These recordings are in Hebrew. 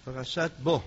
פרשת בו,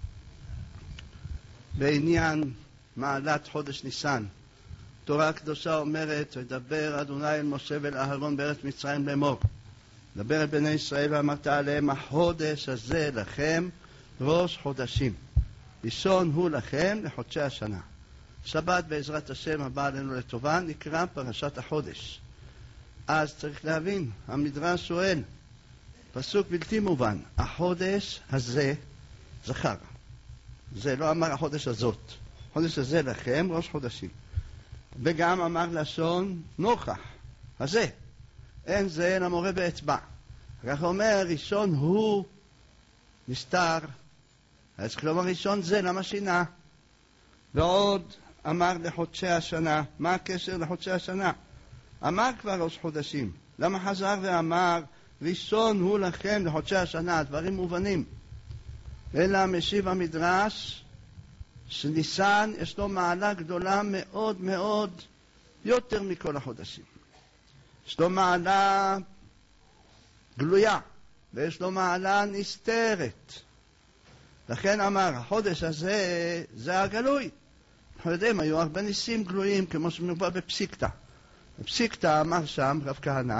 בעניין מעלת חודש ניסן. תורה הקדושה אומרת, ודבר אדוני אל משה ואל אהרון בארץ מצרים לאמור, דבר אל בני ישראל ואמרת עליהם, החודש הזה לכם ראש חודשים, ראשון הוא לכם לחודשי השנה. שבת בעזרת השם הבא עלינו לטובה נקרא פרשת החודש. אז צריך להבין, המדרש שואל, פסוק בלתי מובן, החודש הזה זכר, זה לא אמר החודש הזאת, החודש הזה לכם ראש חודשים, וגם אמר לשון נוכח, הזה, אין זה אלא מורה באצבע. כך אומר, ראשון הוא נסתר, אז כלומר ראשון זה, למה שינה? ועוד אמר לחודשי השנה, מה הקשר לחודשי השנה? אמר כבר ראש חודשים, למה חזר ואמר ראשון הוא לכם לחודשי השנה? דברים מובנים. אלא משיב המדרש שניסן יש לו מעלה גדולה מאוד מאוד, יותר מכל החודשים. יש לו מעלה גלויה ויש לו מעלה נסתרת. לכן אמר החודש הזה זה הגלוי. אנחנו יודעים, היו הרבה ניסים גלויים כמו שמובא בפסיקתא. בפסיקתא אמר שם רב כהנא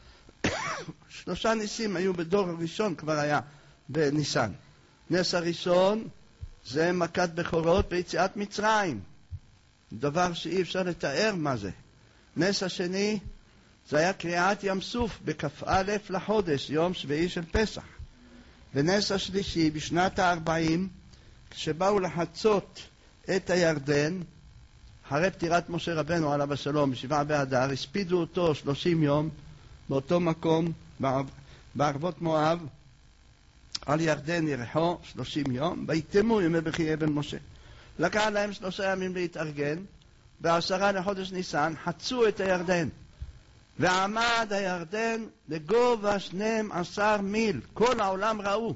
3 ניסים היו בדור הראשון, כבר היה בניסן. נס הראשון זה מכת בכורות ביציאת מצרים, דבר שאי אפשר לתאר מה זה. נס השני זה היה קריעת ים סוף בכ"א לחודש, יום שביעי של פסח. ונס השלישי בשנת ה-40, כשבאו לחצות את הירדן, אחרי פטירת משה רבנו עליו השלום ב7 באדר, הספידו אותו 30 יום באותו מקום בערבות מואב על ירדן ירחו 30 יום, ויתמו ימי בכי אבן משה. לקח להם 3 ימים להתארגן, ב10 לחודש ניסן חצו את הירדן, ועמד הירדן לגובה 12 מיל, כל העולם ראו.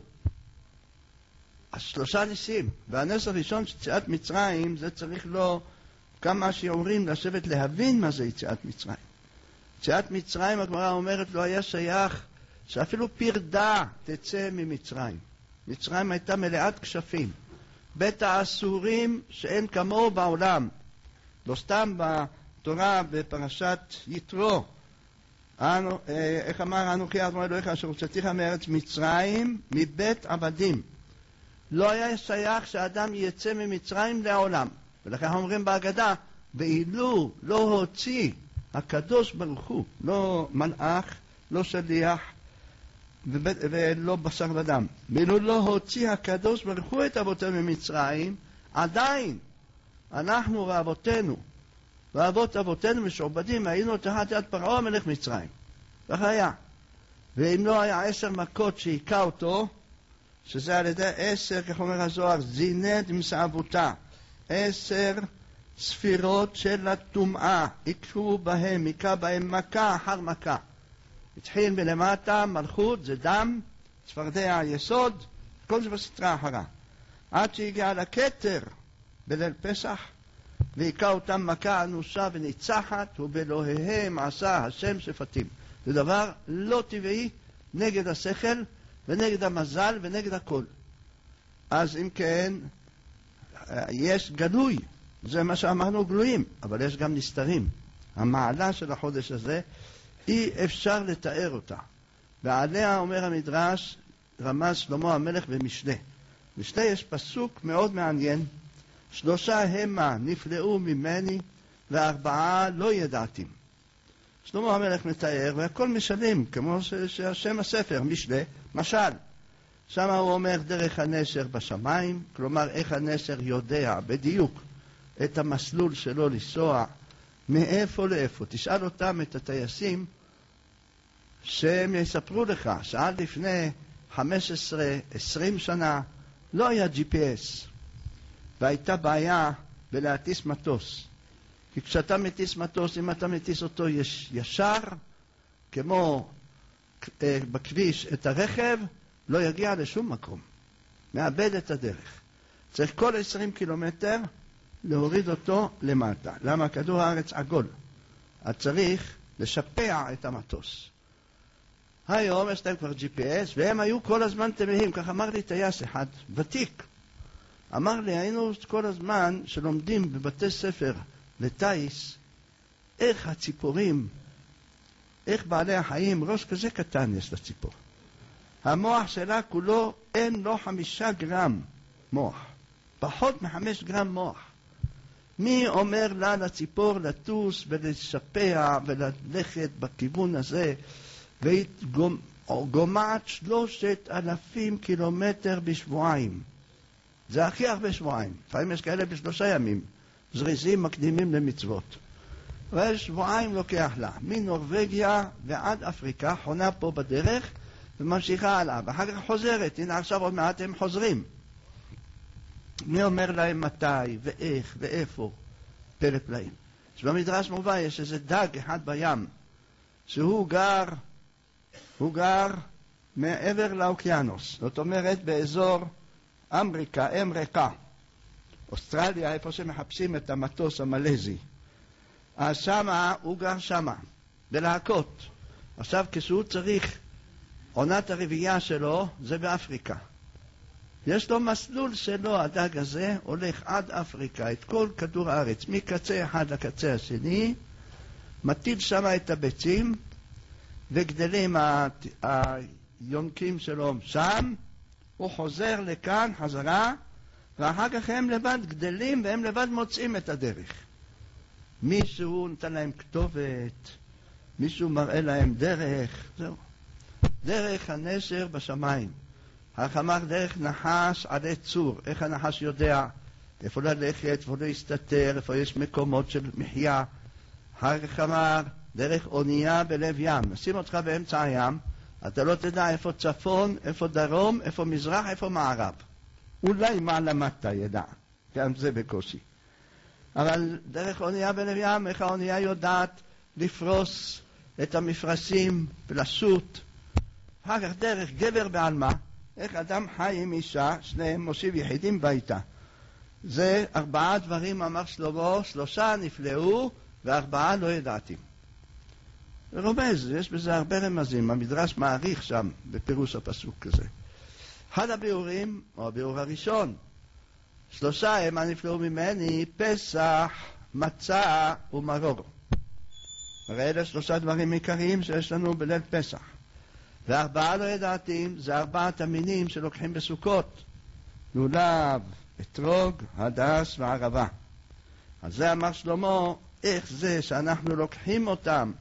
אז 3 ניסים, והנס הראשון של יציאת מצרים, זה צריך לו כמה שיעורים לשבת להבין מה זה יציאת מצרים. יציאת מצרים, הגמרא אומרת, לא היה שייך שאפילו פרדה תצא ממצרים. מצרים הייתה מלאת כשפים, בית האסורים שאין כמוהו בעולם. לא סתם בתורה בפרשת יתרו, איך אמר אנוכי אדוני אלוהיך אשר הוצאתיך מארץ מצרים מבית עבדים. לא היה שייך שאדם יצא ממצרים לעולם. ולכן אומרים בהגדה, ואילו לא הוציא הקדוש ברוך הוא, לא מלאך, לא שליח ולא בשר ודם, ואילו לא הוציא הקדוש ברוך הוא את אבותינו ממצרים, עדיין אנחנו ואבותינו ואבות אבותינו משועבדים היינו תחת יד פרעה מלך מצרים. כך היה. ואם לא היה 10 מכות שהיכה אותו, שזה על ידי 10, כך אומר הזוהר, זינד מסעבותה, 10 ספירות של הטומאה, יקשו בהם, יקה בהם מכה אחר מכה. התחיל מלמטה, מלכות זה דם, צפרדע היסוד, כל זה בסתרה אחרה. עד שהגיע לכתר בליל פסח, ויקה אותם מכה אנושה וניצחת, ובאלוהיהם עשה השם שפטים. זה דבר לא טבעי, נגד השכל ונגד המזל ונגד הכל. אז אם כן, יש גלוי, זה מה שאמרנו גלויים, אבל יש גם נסתרים. המעלה של החודש הזה אי אפשר לתאר אותה, ועליה אומר המדרש רמז שלמה המלך במשלי. במשלי יש פסוק מאוד מעניין, 3 המה נפלאו ממני ו4 לא ידעתם. שלמה המלך מתאר והכל משלים, כמו שהשם הספר משלי משל. שם הוא אומר דרך הנשר בשמיים, כלומר איך הנשר יודע בדיוק את המסלול שלו לנסוע מאיפה לאיפה. תשאל אותם, את הטייסים, שהם יספרו לך שעד לפני 15-20 שנה לא היה GPS, והייתה בעיה בלהטיס מטוס. כי כשאתה מטיס מטוס, אם אתה מטיס אותו ישר, כמו בכביש את הרכב, לא יגיע לשום מקום, מאבד את הדרך. צריך כל 20 קילומטר להוריד אותו למטה. למה? כדור הארץ עגול, אז צריך לשפע את המטוס. היום יש להם כבר GPS, והם היו כל הזמן תמהים. כך אמר לי טייס אחד, ותיק. אמר לי, היינו כל הזמן שלומדים בבתי ספר לטייס, איך הציפורים, איך בעלי החיים, ראש כזה קטן יש לציפור. המוח שלה כולו, אין לו 5 גרם מוח. פחות מ5 גרם מוח. מי אומר לה לציפור לטוס ולשפע וללכת בכיוון הזה, והיא גומעת 3,000 קילומטר בשבועיים. זה הכי הרבה שבועיים. לפעמים יש כאלה ב3 ימים. זריזים מקדימים למצוות. ושבועיים לוקח לה. מנורווגיה ועד אפריקה, חונה פה בדרך, וממשיכה הלאה. ואחר כך חוזרת. הנה עכשיו עוד מעט הם חוזרים. מי אומר להם מתי, ואיך, ואיפה? פלא פלאים. שבמדרש מובא יש איזה דג אחד בים, שהוא גר מעבר לאוקיינוס. זאת אומרת באזור אמריקה, אוסטרליה, איפה שמחפשים את המטוס המלזי. אז שמה, הוא גר שמה, בלהקות. עכשיו כשהוא צריך, עונת הרבייה שלו, זה באפריקה. יש לו מסלול שלו, הדג הזה, הולך עד אפריקה, את כל כדור הארץ, מקצה אחד לקצה השני, מטיל שם את הביצים, וגדלים היונקים שלו שם, הוא חוזר לכאן, חזרה, ואחר כך הם לבד גדלים, והם לבד מוצאים את הדרך. מישהו נתן להם כתובת, מישהו מראה להם דרך, זהו. דרך הנשר בשמיים. החמר דרך נחש עלי צור. איך הנחש יודע איפה ללכת, איפה להסתתר, איפה יש מקומות של מחיה. החמר דרך אונייה בלב ים. נשים אותך באמצע הים, אתה לא תדע איפה צפון, איפה דרום, איפה מזרח, איפה מערב. אולי מעלה מטה ידע, גם זה בקושי. אבל דרך אונייה בלב ים, איך האונייה יודעת לפרוס את המפרשים ולשוט. אחר כך דרך גבר בעלמה, איך אדם חי עם אישה, שניהם מושיב יחידים ביתה. זה 4 דברים אמר שלמה, 3 נפלאו ו4 לא ידעתי. רומז, יש בזה הרבה רמזים, המדרש מעריך שם בפירוש הפסוק הזה. אחד הביאורים, או הביאור הראשון, 3 הם הנפלאו ממני, פסח, מצה ומרור. הרי אלה 3 דברים עיקריים שיש לנו בליל פסח. ו4 לא ידעתי, זה 4 המינים שלוקחים בסוכות. לולב, אתרוג, הדס וערבה. אז זה אמר שלמה, איך זה שאנחנו לוקחים אותם,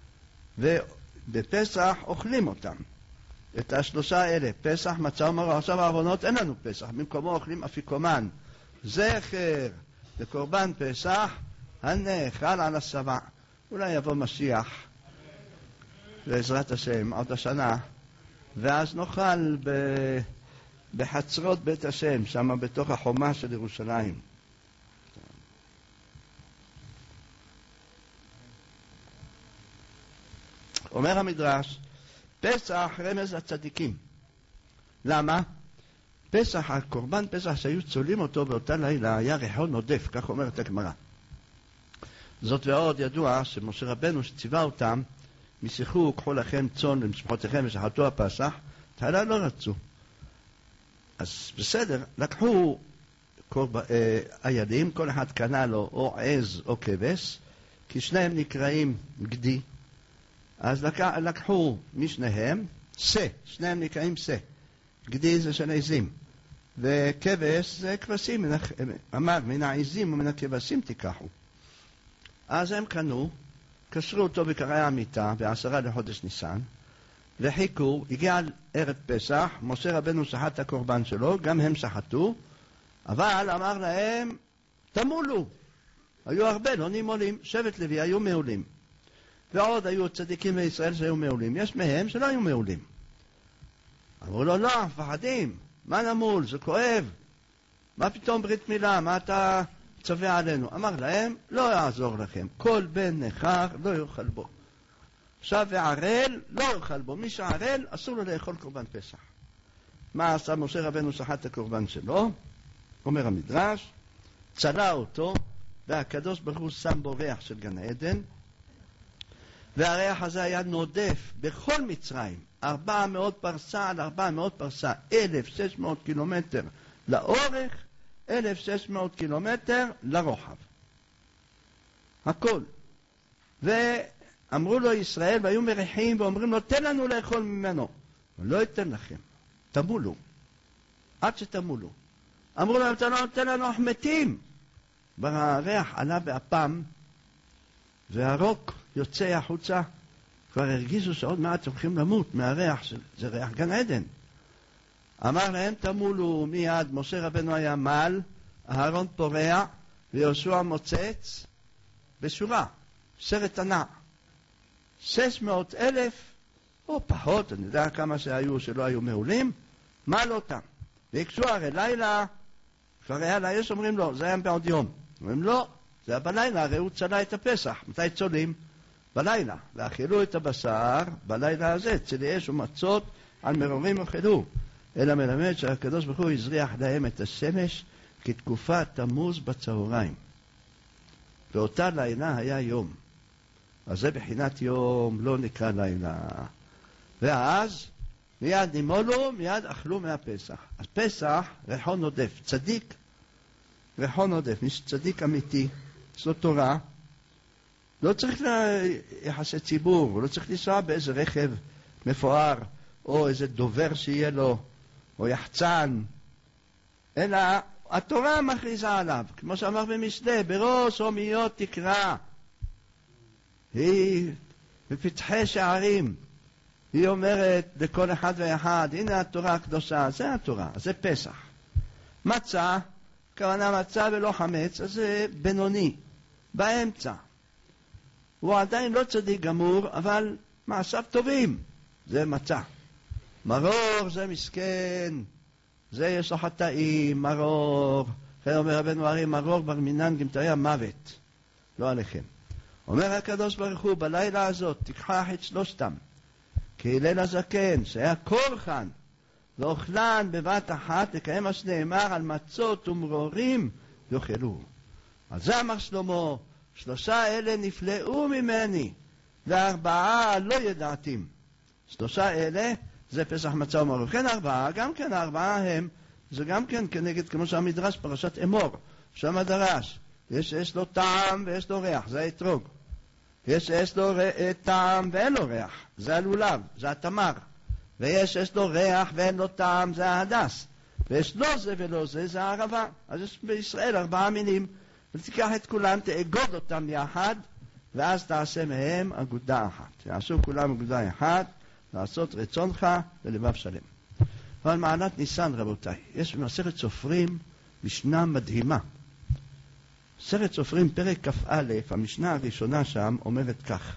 ובפסח אוכלים אותם. את 3 האלה, פסח, מצה ומרור. עכשיו העוונות אין לנו פסח, במקומו אוכלים אפיקומן. זכר לקורבן פסח, הנאכל על השבע. אולי יבוא משיח, בעזרת השם, עוד השנה, ואז נאכל בחצרות בית השם, שם בתוך החומה של ירושלים. אומר המדרש, פסח רמז לצדיקים. למה? פסח, הקורבן פסח שהיו צולים אותו באותה לילה, היה ריחון עודף, כך אומרת הגמרא. זאת ועוד ידוע שמשה רבנו שציווה אותם, משיחו, קחו לכם צאן למשפחותיכם ושחטו הפסח, תחילה לא רצו. אז בסדר, לקחו הילדים, כל אחד קנה לו או עז או כבש, כי שניהם נקראים גדי. אז לקחו משניהם שא, שניהם נקראים שא. גדי זה של עזים, וכבש זה כבשים, אמר מן העזים ומן הכבשים תיקחו. אז הם קנו, קשרו אותו בקרי המיטה ב10 לחודש ניסן, וחיכו, הגיע ערב פסח, משה רבנו שחט את הקורבן שלו, גם הם שחטו, אבל אמר להם, תמולו. היו הרבה, לא נימולים, שבט לוי היו מעולים. ועוד היו צדיקים בישראל שהיו מעולים. יש מהם שלא היו מעולים. אמרו לו, לא, מפחדים, מה נמול, זה כואב. מה פתאום ברית מילה, מה אתה צווה עלינו? אמר להם, לא יעזור לכם, כל בן נחר לא יאכל בו. עכשיו וערל לא יאכל בו, מי שערל אסור לו לאכול קורבן פסח. מה עשה משה רבנו שחט את הקורבן שלו? אומר המדרש, צלה אותו, והקדוש ברוך הוא שם בו ריח של גן עדן, והריח הזה היה נודף בכל מצרים, 400 פרסה על 400 פרסה, 1,600 קילומטר לאורך, 1,600 קילומטר לרוחב. הכל. ואמרו לו ישראל, והיו מריחים ואומרים לו, תן לנו לאכול ממנו. הוא לא ייתן לכם, תמולו, עד שתמולו. אמרו להם, אתה לא נותן לנו, אנחנו מתים. והריח עלה באפם, והרוק יוצא החוצה. כבר הרגיזו שעוד מעט הולכים למות מהריח, זה ריח גן עדן. אמר להם, תמולו מיד, משה רבנו היה מעל, אהרון פורע, ויהושע מוצץ, בשורה, סרט ענק. 600,000, או פחות, אני יודע כמה שהיו, שלא היו מעולים, מעל אותם. ויקשו הרי לילה, כבר היה לה, יש אומרים לו, זה היה בעוד יום. אומרים לא, זה היה בלילה, הרי הוא צלה את הפסח. מתי צולים? בלילה. ואכלו את הבשר בלילה הזה, צלי אש ומצות על מרורים אוכלו. אלא מלמד שהקדוש ברוך הוא הזריח להם את השמש כתקופת תמוז בצהריים. ואותה לילה היה יום. אז זה בחינת יום, לא נקרא לילה. ואז מיד נימולו, מיד אכלו מהפסח. אז פסח, ריחון עודף. צדיק, ריחון עודף. מי שצדיק אמיתי, זו תורה. לא צריך יחסי ציבור, לא צריך לנסוע באיזה רכב מפואר, או איזה דובר שיהיה לו, או יחצן. אלא התורה מכריזה עליו, כמו שאמר במשלי, בראש הומיות תקרא. היא בפתחי שערים. היא אומרת לכל אחד ואחד, הנה התורה הקדושה, זה התורה, זה פסח. מצה, כוונה מצה ולא חמץ, אז זה בינוני, באמצע. הוא עדיין לא צדיק גמור, אבל מעשיו טובים, זה מצה. מרור זה מסכן, זה יש לו חטאים, מרור. אחרי אומר רבנו ארי, מרור בר מינן גמטריה מוות, לא עליכם. אומר הקדוש ברוך הוא, בלילה הזאת תיקח את שלושתם, כי ליל הזקן, שהיה קורחן, ואוכלן בבת אחת, לקיים מה שנאמר על מצות ומרורים, יאכלו. אז זה אמר שלמה, 3 אלה נפלאו ממני, ו4 לא ידעתים. 3 אלה, זה פסח מצה ומרור. כן 4, גם כן 4 הם, זה גם כן כנגד, כמו שהמדרש פרשת אמור, שם הדרש, יש לו טעם ויש לו ריח, זה האתרוג. יש לו טעם ואין לו ריח, זה הלולב, זה התמר. ויש לו ריח ואין לו טעם, זה ההדס. ויש לו זה ולא זה, זה הערבה. אז יש בישראל 4 מינים, ותיקח את כולם, תאגוד אותם יחד, ואז תעשה מהם אגודה אחת. יעשו כולם אגודה אחת, לעשות רצונך ולבב שלם. אבל מעלת ניסן, רבותיי, יש במסכת סופרים משנה מדהימה. מסכת סופרים פרק כ"א, המשנה הראשונה שם אומרת כך.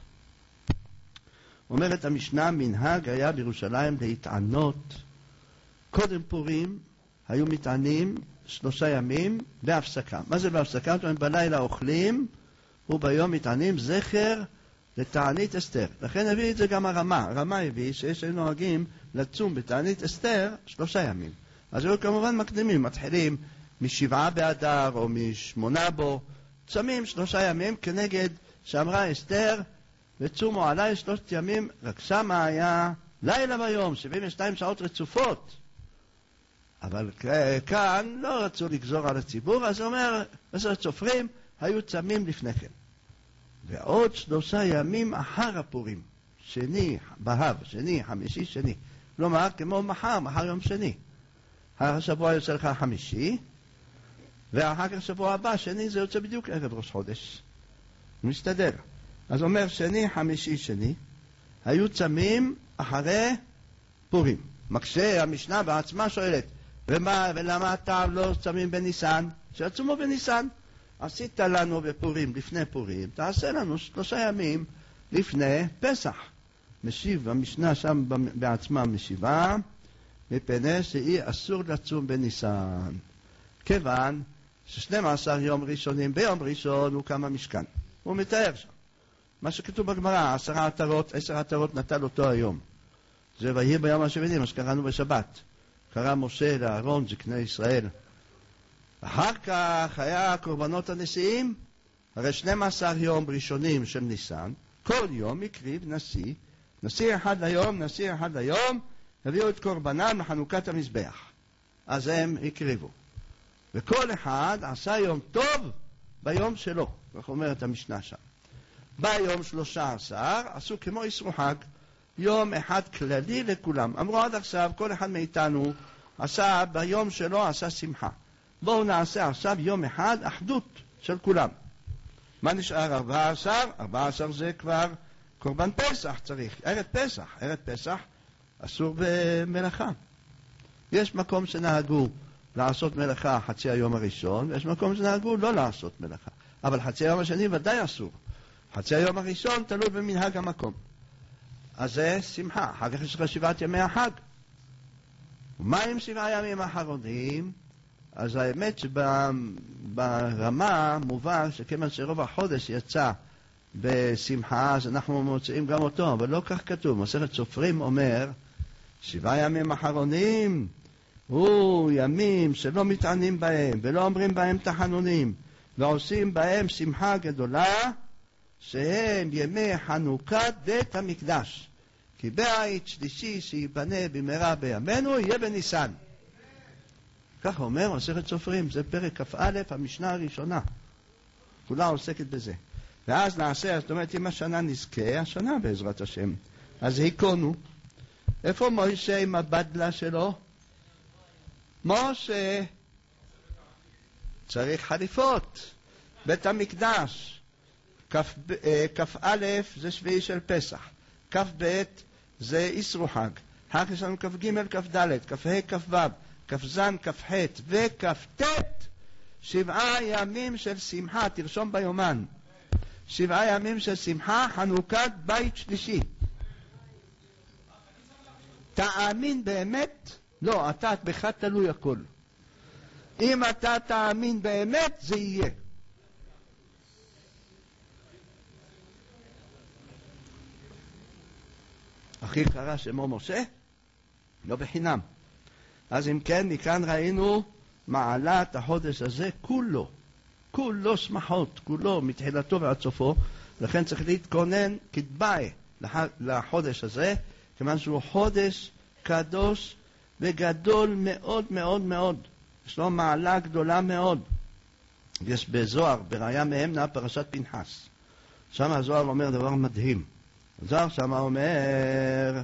אומרת המשנה, מנהג היה בירושלים להתענות. קודם פורים היו מתענים 3 ימים בהפסקה. מה זה בהפסקה? בלילה אוכלים וביום מתענים, זכר לתענית אסתר. לכן הביא את זה גם הרמה. הרמה הביא שיש נוהגים לצום בתענית אסתר 3 ימים. אז היו כמובן מקדימים, מתחילים מ7 באדר או מ8 בו, צמים 3 ימים כנגד שאמרה אסתר, וצומו עליי 3 ימים, רק שמה היה לילה ויום, 72 שעות רצופות. אבל כאן לא רצו לגזור על הציבור, אז הוא אומר, מסכת סופרים, היו צמים לפני כן. ועוד 3 ימים אחר הפורים, שני, בהב, שני, חמישי, שני. כלומר, כמו מחר יום שני. השבוע יוצא לך חמישי, ואחר כך שבוע הבא, שני, זה יוצא בדיוק ערב ראש חודש. מסתדר. אז אומר שני, חמישי, שני, היו צמים אחרי פורים. מקשה, המשנה בעצמה שואלת, ולמה אתה לא צמים בניסן? שיצומו בניסן. עשית לנו בפורים, לפני פורים, תעשה לנו 3 ימים לפני פסח. משיב המשנה שם בעצמה משיבה, מפני שהיא אסור לצום בניסן. כיוון ש12 יום ראשונים, ביום ראשון הוא קם המשכן. הוא מתאר שם. מה שכתוב בגמרא, 10 עטרות נטל אותו היום. זה ויהי ביום השביעי, מה שקראנו בשבת. קרא משה לאהרון, זקני ישראל. אחר כך היה קורבנות הנשיאים, הרי 12 יום ראשונים של ניסן, כל יום הקריב נשיא נשיא אחד ליום, הביאו את קורבנם לחנוכת המזבח. אז הם הקריבו. וכל אחד עשה יום טוב ביום שלו, כך אומרת המשנה שם. ביום 13 עשו כמו אסרו חג, יום אחד כללי לכולם. אמרו עד עכשיו, כל אחד מאיתנו עשה ביום שלו, עשה שמחה. בואו נעשה עכשיו יום אחד אחדות של כולם. מה נשאר? 14? 14 זה כבר קורבן פסח צריך, ערב פסח אסור במלאכה. יש מקום שנהגו לעשות מלאכה חצי היום הראשון, ויש מקום שנהגו לא לעשות מלאכה. אבל חצי היום השני ודאי אסור. חצי היום הראשון תלוי במנהג המקום. אז זה שמחה, אחר כך יש לך 7 ימי החג. ומה עם 7 ימים האחרונים? אז האמת שברמה מובן שכיוון שרוב החודש יצא בשמחה, אז אנחנו מוצאים גם אותו, אבל לא כך כתוב. מסכת סופרים אומר, 7 ימים האחרונים, ימים שלא מתענים בהם, ולא אומרים בהם תחנונים, ועושים בהם שמחה גדולה, שהם ימי חנוכת בית המקדש. כי בית שלישי שיבנה במהרה בימינו יהיה בניסן. כך אומר מסכת סופרים, זה פרק כ"א, המשנה הראשונה. כולה עוסקת בזה. ואז נעשה, זאת אומרת, אם השנה נזכה, השנה בעזרת השם. אז היכונו. איפה משה עם הבדלה שלו? משה צריך חליפות. בית המקדש. כ"א זה שביעי של פסח. כ"ב זה אסרו חג. אחר כך יש לנו כ"ג, כ"ד, כ"ה, כ"ו, כ"ז, כ"ח וכ"ט. 7 ימים של שמחה, תרשום ביומן. 7 ימים של שמחה, חנוכת בית שלישי. תאמין באמת? לא, אתה בך תלוי הכל. אם אתה תאמין באמת, זה יהיה. אחי קרא שמו משה? לא בחינם. אז אם כן, מכאן ראינו מעלת החודש הזה כולו שמחות, כולו מתחילתו ועד סופו. לכן צריך להתכונן כדבעי לחודש הזה, כיוון שהוא חודש קדוש וגדול מאוד מאוד מאוד. יש לו מעלה גדולה מאוד. יש בזוהר, בראיה מהמנה, פרשת פנחס. שם הזוהר אומר דבר מדהים. הזוהר שם אומר,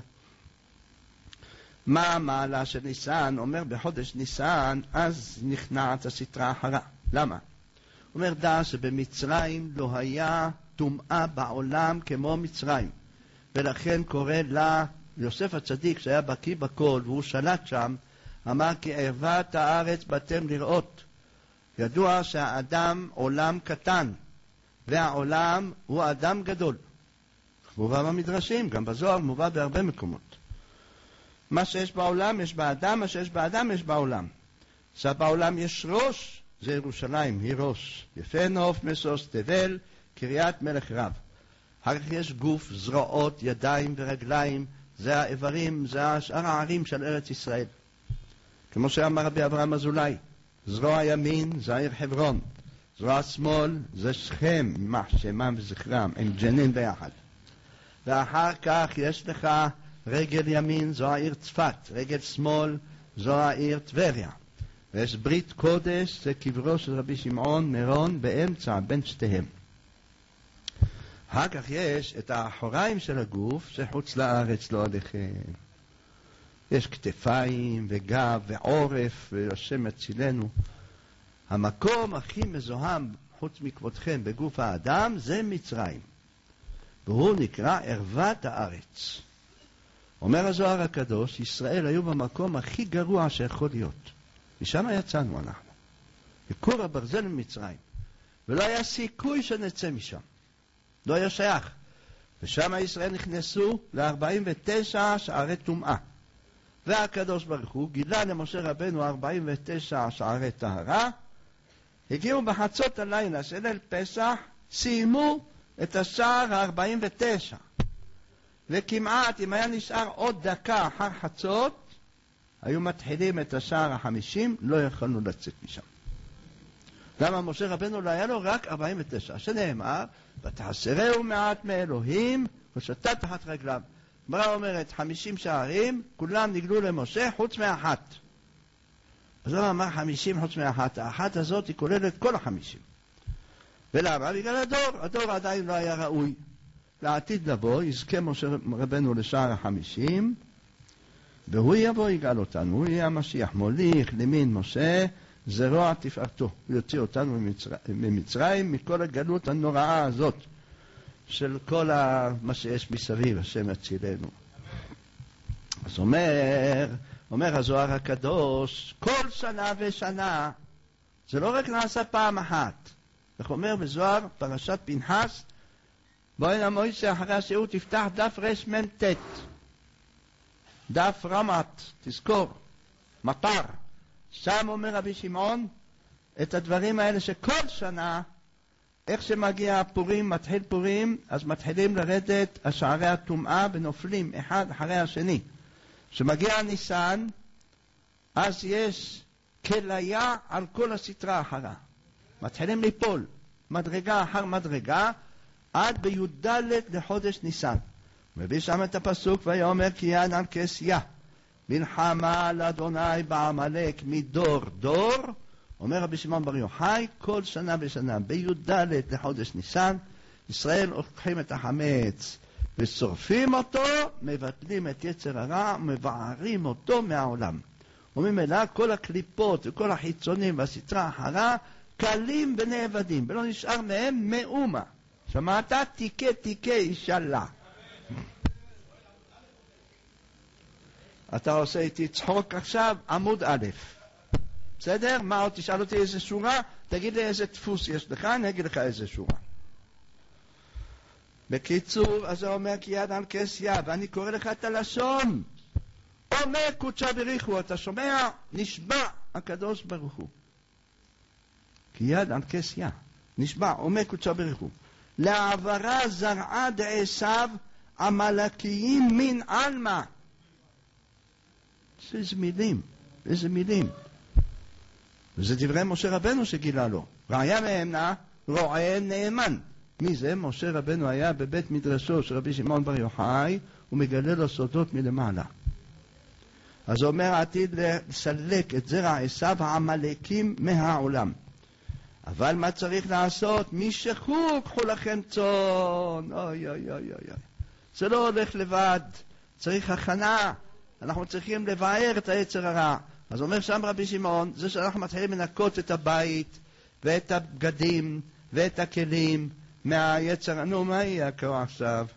מה המעלה של ניסן? אומר בחודש ניסן, אז נכנעת הסתרה אחרה. למה? אומר דע שבמצרים לא היה טומאה בעולם כמו מצרים. ולכן קורא לה, יוסף הצדיק שהיה בקיא בכל והוא שלט שם, אמר כי ערוות הארץ באתם לראות. ידוע שהאדם עולם קטן, והעולם הוא אדם גדול. מובא במדרשים, גם בזוהר מובא בהרבה מקומות. מה שיש בעולם יש באדם, מה שיש באדם יש בעולם. שבעולם יש ראש, זה ירושלים, היא ראש. יפה נוף, משוש, תבל, קריית מלך רב. אחר כך יש גוף, זרועות, ידיים ורגליים, זה האיברים, זה שאר הערים של ארץ ישראל. כמו שאמר רבי אברהם אזולאי, זרוע ימין זה העיר חברון, זרוע שמאל זה שכם, יימח שמם וזכרם, הם ג'נין ביחד. ואחר כך יש לך רגל ימין, זו העיר צפת, רגל שמאל, זו העיר טבריה. ויש ברית קודש, זה קברו של רבי שמעון מירון באמצע, בין שתיהם. אחר כך יש את האחוריים של הגוף, שחוץ לארץ לא עליכם. יש כתפיים וגב ועורף, והשם הצילנו. המקום הכי מזוהם חוץ מכבודכם בגוף האדם זה מצרים. והוא נקרא ערוות הארץ. אומר הזוהר הקדוש, ישראל היו במקום הכי גרוע שיכול להיות. משם יצאנו אנחנו. בקור הברזל ממצרים. ולא היה סיכוי שנצא משם. לא היה שייך. ושם ישראל נכנסו ל-49 שערי טומאה. והקדוש ברוך הוא גילה למשה רבנו 49 שערי טהרה. הגיעו בחצות הלילה של ליל פסח, סיימו את השער ה-49. וכמעט, אם היה נשאר עוד דקה אחר חצות, היו מתחילים את השער ה-50, לא יכולנו לצאת משם. למה משה רבנו לא היה לו רק 49, שנאמר, ותעשרהו מעט מאלוהים, ושתה תחת רגליו. הגמרא אומרת 50 שערים, כולם נגלו למשה חוץ מאחת. אז הוא אמר 50 חוץ מאחת, האחת הזאת היא כוללת כל 50. ולמה? בגלל הדור עדיין לא היה ראוי. לעתיד לבוא, יזכה משה רבנו לשער 50, והוא יבוא יגאל אותנו, הוא יהיה המשיח, מוליך למין משה, זרוע תפארתו. הוא יוציא אותנו ממצרים, מכל הגלות הנוראה הזאת, של כל מה שיש מסביב, השם יצילנו. אז אומר הזוהר הקדוש, כל שנה ושנה, זה לא רק נעשה פעם אחת. איך אומר בזוהר, פרשת פנחס, בואי למוישה אחרי השיעור תפתח דף רמ"ט, דף רמת, תזכור, מטר. שם אומר רבי שמעון את הדברים האלה שכל שנה, איך שמגיע הפורים, מתחיל פורים, אז מתחילים לרדת השערי הטומאה ונופלים אחד אחרי השני. שמגיע ניסן, אז יש כליה על כל הסתרה אחרה. מתחילים ליפול, מדרגה אחר מדרגה, עד בי"ד לחודש ניסן. מביא שם את הפסוק, ויאמר כי יד על כסיה, מלחמה לאדוני בעמלק מדור דור. אומר רבי שמעון בר יוחאי, כל שנה ושנה, בי"ד לחודש ניסן, ישראל לוקחים את החמץ ושורפים אותו, מבטלים את יצר הרע, מבערים אותו מהעולם. וממילא כל הקליפות וכל החיצונים והסתרה האחרה, קלים ונאבדים, ולא נשאר מהם מאומה. שמעת? תיקה ישאלה. אתה עושה איתי צחוק עכשיו, עמוד א'. בסדר? מה עוד? תשאל אותי איזה שורה, תגיד לי איזה דפוס יש לך, אני אגיד לך איזה שורה. בקיצור, אז הוא אומר כי יד על כסיה, ואני קורא לך את הלשון. אומר קודשה בריחו, אתה שומע? נשבע הקדוש ברוך הוא. כי יד על כסיה, נשבע, אומר קודשה בריחו. לעברה זרעה דעשיו עמלקיים מן עלמא. איזה מילים. וזה דברי משה רבנו שגילה לו. ראיה מהמנה, רועה נאמן. מי זה? משה רבנו היה בבית מדרשו של רבי שמעון בר יוחאי, הוא מגלה לו סודות מלמעלה. אז הוא אומר עתיד לסלק את זרע עשיו העמלקים מהעולם. אבל מה צריך לעשות? משכו קחו לכם צאן. אוי. זה לא הולך לבד, צריך הכנה. אנחנו צריכים לבאר את היצר הרע. אז אומר שם רבי שמעון, זה שאנחנו מתחילים לנקות את הבית ואת הבגדים ואת הכלים מהיצר, מה יהיה הקרוא עכשיו?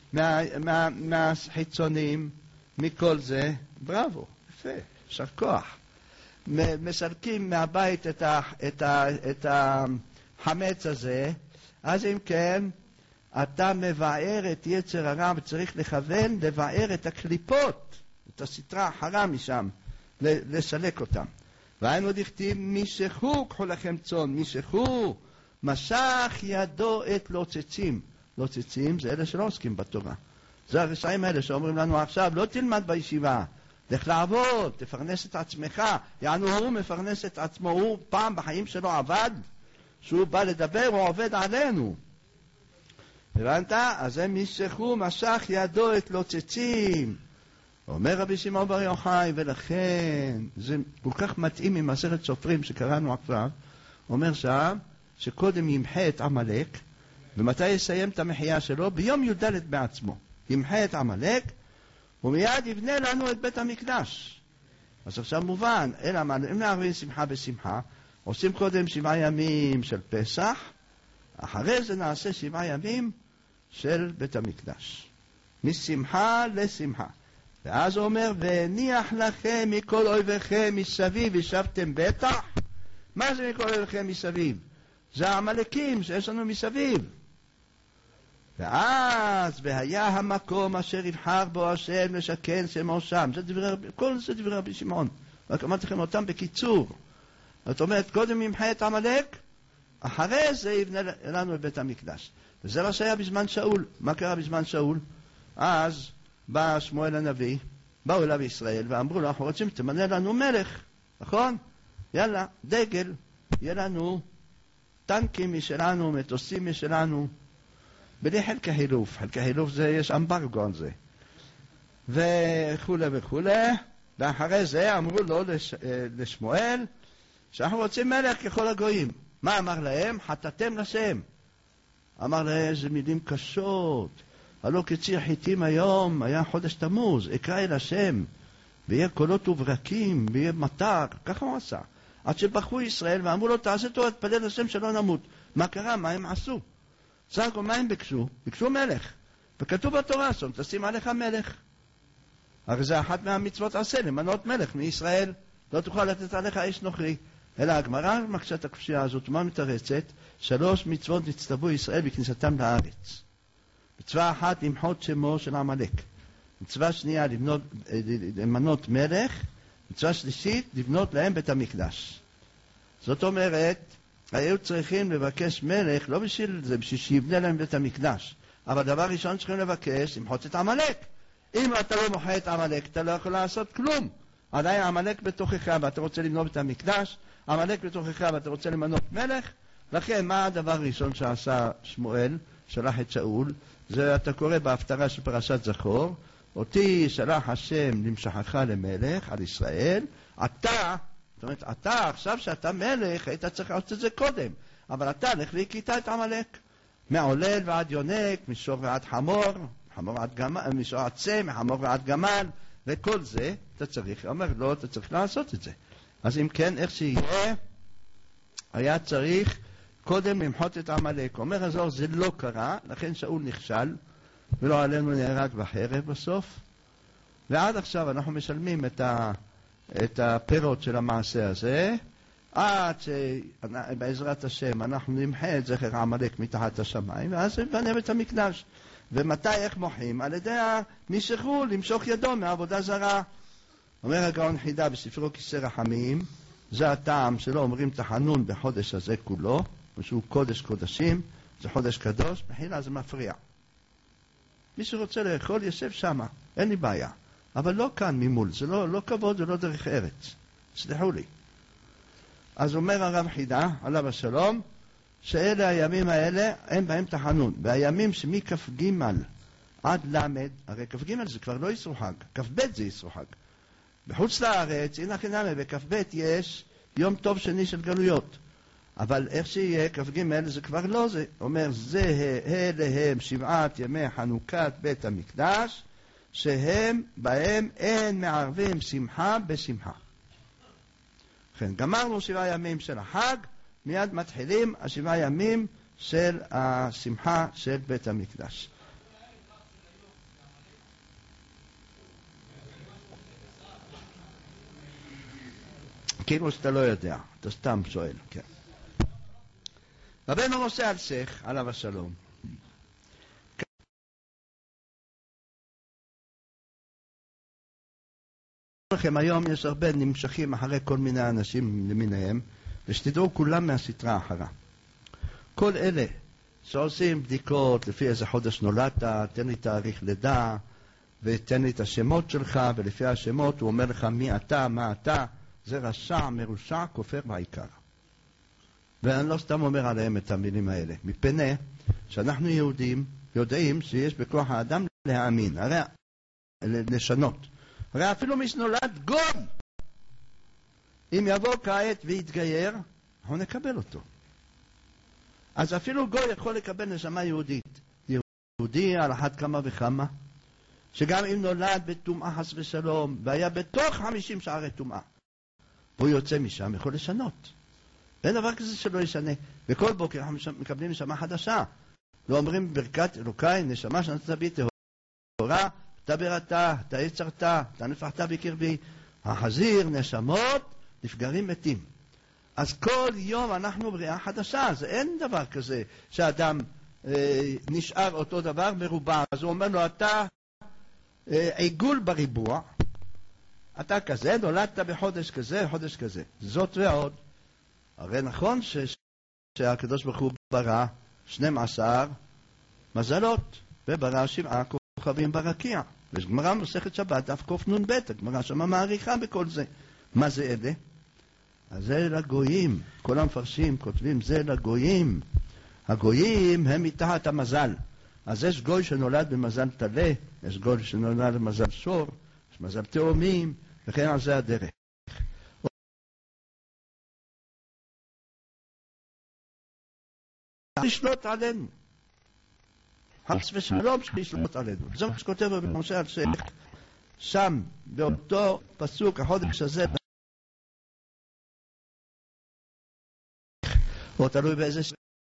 מהחיצונים, מכל זה, בראבו, יפה, שר כוח. מסלקים מהבית את החמץ הזה, אז אם כן, אתה מבאר את יצר הרע וצריך לכוון לבאר את הקליפות, את הסתרה החרה משם, לסלק אותם. והיינו דכתיב, משכו קחו לכם צאן, משכו, משך ידו את לוצצים. לוצצים זה אלה שלא עוסקים בתורה. זה הרשעים האלה שאומרים לנו עכשיו, לא תלמד בישיבה, לך לעבוד, תפרנס את עצמך. יענו הוא מפרנס את עצמו, הוא פעם בחיים שלו עבד, שהוא בא לדבר, הוא עובד עלינו. הבנת? אז הם משכו, משך ידו את לוצצים. אומר רבי שמעון בר יוחאי, ולכן זה כל כך מתאים עם מסכת סופרים שקראנו עכשיו. אומר שם שקודם ימחה את עמלק, ומתי יסיים את המחייה שלו? ביום י"ד בעצמו ימחה את עמלק, ומיד יבנה לנו את בית המקדש. אז עכשיו מובן, אלא מה, אם נערבים שמחה בשמחה, עושים קודם 7 ימים של פסח, אחרי זה נעשה 7 ימים של בית המקדש, משמחה לשמחה. ואז הוא אומר, והניח לכם מכל אויביכם מסביב, ישבתם בטח. מה זה מכל אויביכם מסביב? זה העמלקים שיש לנו מסביב. ואז, והיה המקום אשר יבחר בו השם לשכן שמו שם. כל זה דברי רבי שמעון. רק אמרתי לכם אותם בקיצור. זאת אומרת, קודם ימחה את עמלק, אחרי זה יבנה לנו את בית המקדש. וזה מה שהיה בזמן שאול. מה קרה בזמן שאול? אז בא שמואל הנביא, באו אליו ישראל ואמרו לו, אנחנו רוצים תמנה לנו מלך, נכון? יאללה, דגל, יהיה לנו טנקים משלנו, מטוסים משלנו, בלי חלקי חילוף. חלקי חילוף זה, יש אמברגו על זה. וכו' וכו'. ואחרי זה אמרו לו לשמואל, שאנחנו רוצים מלך ככל הגויים. מה אמר להם? חטאתם לשם. אמר להם, זה מילים קשות. הלא כציר חיטים היום, היה חודש תמוז, אקרא אל השם, ויהיה קולות וברקים, ויהיה מטר, ככה הוא עשה. עד שבחרו ישראל ואמרו לו, תעשה טוב, תפלל לשם שלא נמות. מה קרה? מה הם עשו? צעקו, מה הם ביקשו? ביקשו מלך. וכתוב בתורה, תשים עליך מלך. הרי זה אחת מהמצוות עשה, למנות מלך מישראל. לא תוכל לתת עליך איש נוכרי. אלא הגמרא מקשה את הקושייה הזאת, ומה מתרצת? 3 מצוות נצטוו ישראל בכניסתם לארץ. מצווה אחת, למחות שמו של עמלק. מצווה שנייה, למנות מלך. מצווה שלישית, לבנות להם בית המקדש. זאת אומרת, היו צריכים לבקש מלך, לא בשביל זה, בשביל שיבנה להם בית המקדש. אבל דבר ראשון צריכים לבקש, למחות את עמלק. אם אתה לא מוחה את עמלק, אתה לא יכול לעשות כלום. עדיין עמלק בתוכך ואתה רוצה לבנות בית המקדש, עמלק בתוכך ואתה רוצה למנות מלך. לכן, מה הדבר הראשון שעשה שמואל, שלח את שאול? זה אתה קורא בהפטרה של פרשת זכור, אותי שלח השם למשחך למלך על ישראל. אתה, זאת אומרת, אתה עכשיו שאתה מלך, היית צריך לעשות את זה קודם, אבל אתה לך והכית את עמלק. מעולל ועד יונק, מישור ועד חמור, חמור ועד גמל, מישור עד צה, מחמור ועד גמל, וכל זה אתה צריך, אומר לא, אתה צריך לעשות את זה. אז אם כן, איך שיהיה, היה צריך קודם למחות את עמלק. אומר הזוהר, זה לא קרה, לכן שאול נכשל, ולא עלינו נהרג בחרב בסוף. ועד עכשיו אנחנו משלמים את הפירות של המעשה הזה, עד שבעזרת השם אנחנו נמחה את זכר עמלק מתחת השמיים, ואז נבנה את המקדש. ומתי איך מוחים? על ידי מי שחרור למשוך ידו מעבודה זרה. אומר הגאון חידה בספרו כיסא רחמים, זה הטעם שלא אומרים תחנון בחודש הזה כולו, שהוא קודש קודשים, זה חודש קדוש, בחילה זה מפריע. מי שרוצה לאכול ישב שמה, אין לי בעיה. אבל לא כאן ממול, זה לא כבוד ולא דרך ארץ. סליחו לי. אז אומר הרב חידה, עליו השלום, שאלה הימים האלה, אין בהם תחנון. והימים שמכף ג' עד למד, הרי כף ג' זה כבר לא ישרו חג, כף ב' זה ישרו חג. בחוץ לארץ, הנה חינמי, בכף ב' יש יום טוב שני של גלויות. אבל איך שיהיה, כף ג' זה כבר לא זה. אומר, זה אליהם 7 ימי חנוכת בית המקדש, שהם בהם אין מערבים שמחה בשמחה. כן, גמרנו 7 ימים של החג, מיד מתחילים 7 ימים של השמחה של בית המקדש. כאילו שאתה לא יודע, אתה סתם שואל, כן. רבנו משה אלשיך, עליו השלום. לכם היום יש הרבה נמשכים אחרי כל מיני אנשים למיניהם, ושתדעו כולם מהסתרה אחרה. כל אלה שעושים בדיקות לפי איזה חודש נולדת, תן לי תאריך לידה, ותן לי את השמות שלך, ולפי השמות הוא אומר לך מי אתה, מה אתה, זה רשע, מרושע, כופר בעיקר. ואני לא סתם אומר עליהם את המילים האלה, מפני שאנחנו יהודים יודעים שיש בכוח האדם להאמין, הרי לשנות. הרי אפילו מי שנולד גוי, אם יבוא כעת ויתגייר, אנחנו נקבל אותו. אז אפילו גוי יכול לקבל נשמה יהודית. יהודי על אחת כמה וכמה, שגם אם נולד בטומאה חס ושלום, והיה בתוך 50 שערי טומאה, הוא יוצא משם, יכול לשנות. אין דבר כזה שלא ישנה. בכל בוקר אנחנו מקבלים נשמה חדשה. לא אומרים ברכת אלוקי, נשמה שנתת בי טהורה, תבר אתה יצרת, אתה נפחת בקרבי. החזיר, נשמות, נפגרים מתים. אז כל יום אנחנו בריאה חדשה. אז אין דבר כזה שאדם נשאר אותו דבר מרובע. אז הוא אומר לו, אתה עיגול בריבוע, אתה כזה, נולדת בחודש כזה, חודש כזה. זאת ועוד. הרי נכון שהקדוש ברוך הוא ברא 12 מזלות, וברא 7 כוכבים ברקיע. ויש גמרא מסכת שבת, דף קנ"ב, הגמרא שמה מעריכה בכל זה. מה זה אלה? אז זה לגויים. כל המפרשים כותבים זה לגויים. הגויים הם מתחת המזל. אז יש גוי שנולד במזל תלה, יש גוי שנולד במזל שור, יש מזל תאומים, וכן על זה הדרך. לשלוט עלינו. חס ושלום לשלוט עלינו. זה מה שכותב רבי משה אלשיך, שם באותו פסוק, החודש הזה, או תלוי באיזה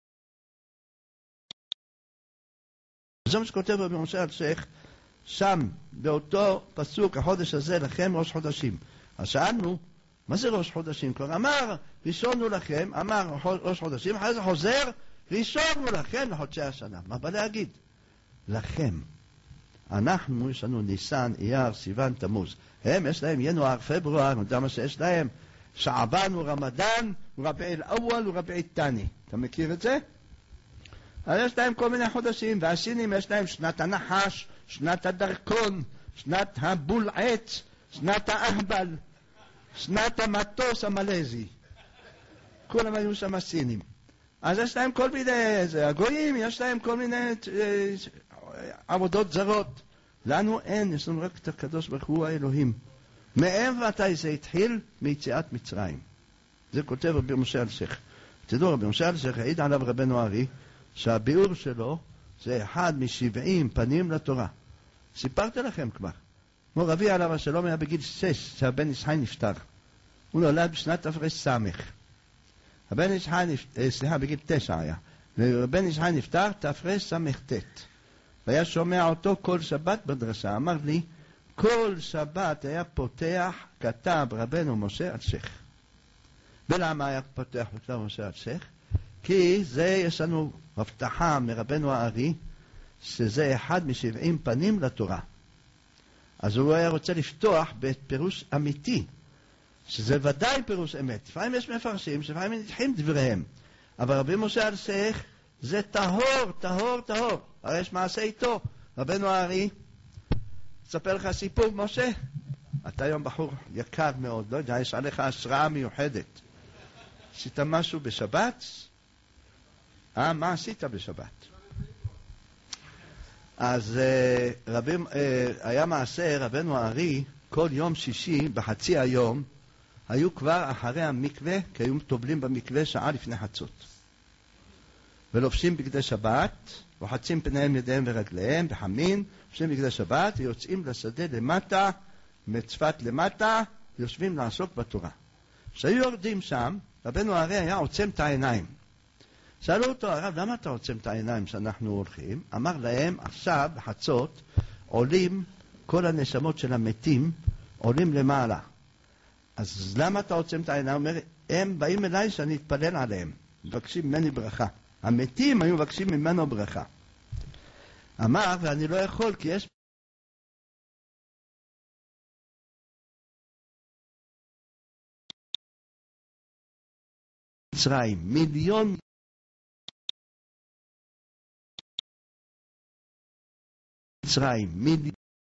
זה מה שכותב רבי משה אלשיך, שם באותו פסוק, החודש הזה לכם ראש חודשים. אז שאלנו, מה זה ראש חודשים? כבר אמר ראשון הוא לכם, אמר ראש חודשים, אחרי זה חוזר, ראשון הוא לכם לחודשי השנה. מה בא להגיד? לכם. אנחנו, יש לנו ניסן, אייר, סיוון, תמוז. הם, יש להם ינואר, פברואר, יודע מה שיש להם? שעבן ורמדאן, ורביע אל-אוול ורביע אל-תני. אתה מכיר את זה? אז יש להם כל מיני חודשים, והסינים יש להם שנת הנחש, שנת הדרכון, שנת הבול עץ, שנת האהבל, שנת המטוס המלזי. כולם היו שם הסינים. אז יש להם כל מיני, הגויים, יש להם כל מיני עבודות זרות. לנו אין, יש לנו רק את הקדוש ברוך הוא האלוהים. מאיפה זה התחיל? מיציאת מצרים. זה כותב רבי משה אלשיך. תדעו, רבי משה אלשיך העיד עליו רבנו ארי, שהביאור שלו זה אחד מ70 פנים לתורה. סיפרתי לכם כבר. כמו רבי עליו השלום היה בגיל 6, שהבן איש חי נפטר. הוא נולד בשנת תר"ס. הבן איש חי בגיל 9 היה. ובן איש חי נפטר תרס"ט. והיה שומע אותו כל שבת בדרשה. אמר לי, כל שבת היה פותח, כתב רבנו משה אלשיך. ולמה היה פותח כתב משה אלשיך? כי זה יש לנו הבטחה מרבנו הארי, שזה אחד מ70 פנים לתורה. אז הוא היה רוצה לפתוח בפירוש אמיתי, שזה ודאי פירוש אמת. לפעמים יש מפרשים, לפעמים נדחים דבריהם. אבל רבי משה אלשיך זה טהור, טהור, טהור. הרי יש מעשה איתו. רבנו הארי, אספר לך סיפור, משה. אתה היום בחור יקר מאוד, לא יודע, יש עליך השראה מיוחדת. עשית משהו בשבת? מה עשית בשבת? אז היה מעשה, רבנו הארי, כל יום שישי, בחצי היום, היו כבר אחרי המקווה, כי היו טובלים במקווה שעה לפני חצות. ולובשים בגדי שבת, וחצים פניהם ידיהם ורגליהם, בחמין, לובשים בגדי שבת, ויוצאים לשדה למטה, מצפת למטה, יושבים לעסוק בתורה. כשהיו יורדים שם, רבנו הארי היה עוצם את העיניים. שאלו אותו, הרב, למה אתה עוצם את העיניים שאנחנו הולכים? אמר להם, עכשיו, בחצות, עולים כל הנשמות של המתים, עולים למעלה. אז למה אתה עוצם את העיניים? הוא אומר, הם באים אליי שאני אתפלל עליהם, מבקשים ממני ברכה. המתים היו מבקשים ממנו ברכה. אמר, ואני לא יכול, כי יש מצרים, מיליון מצרים, מיליון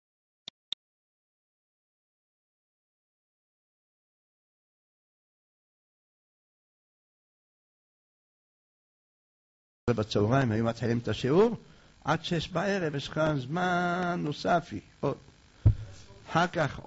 בצהריים היו מתחילים את השיעור, עד 6 בערב יש לך זמן נוספי. אחר כך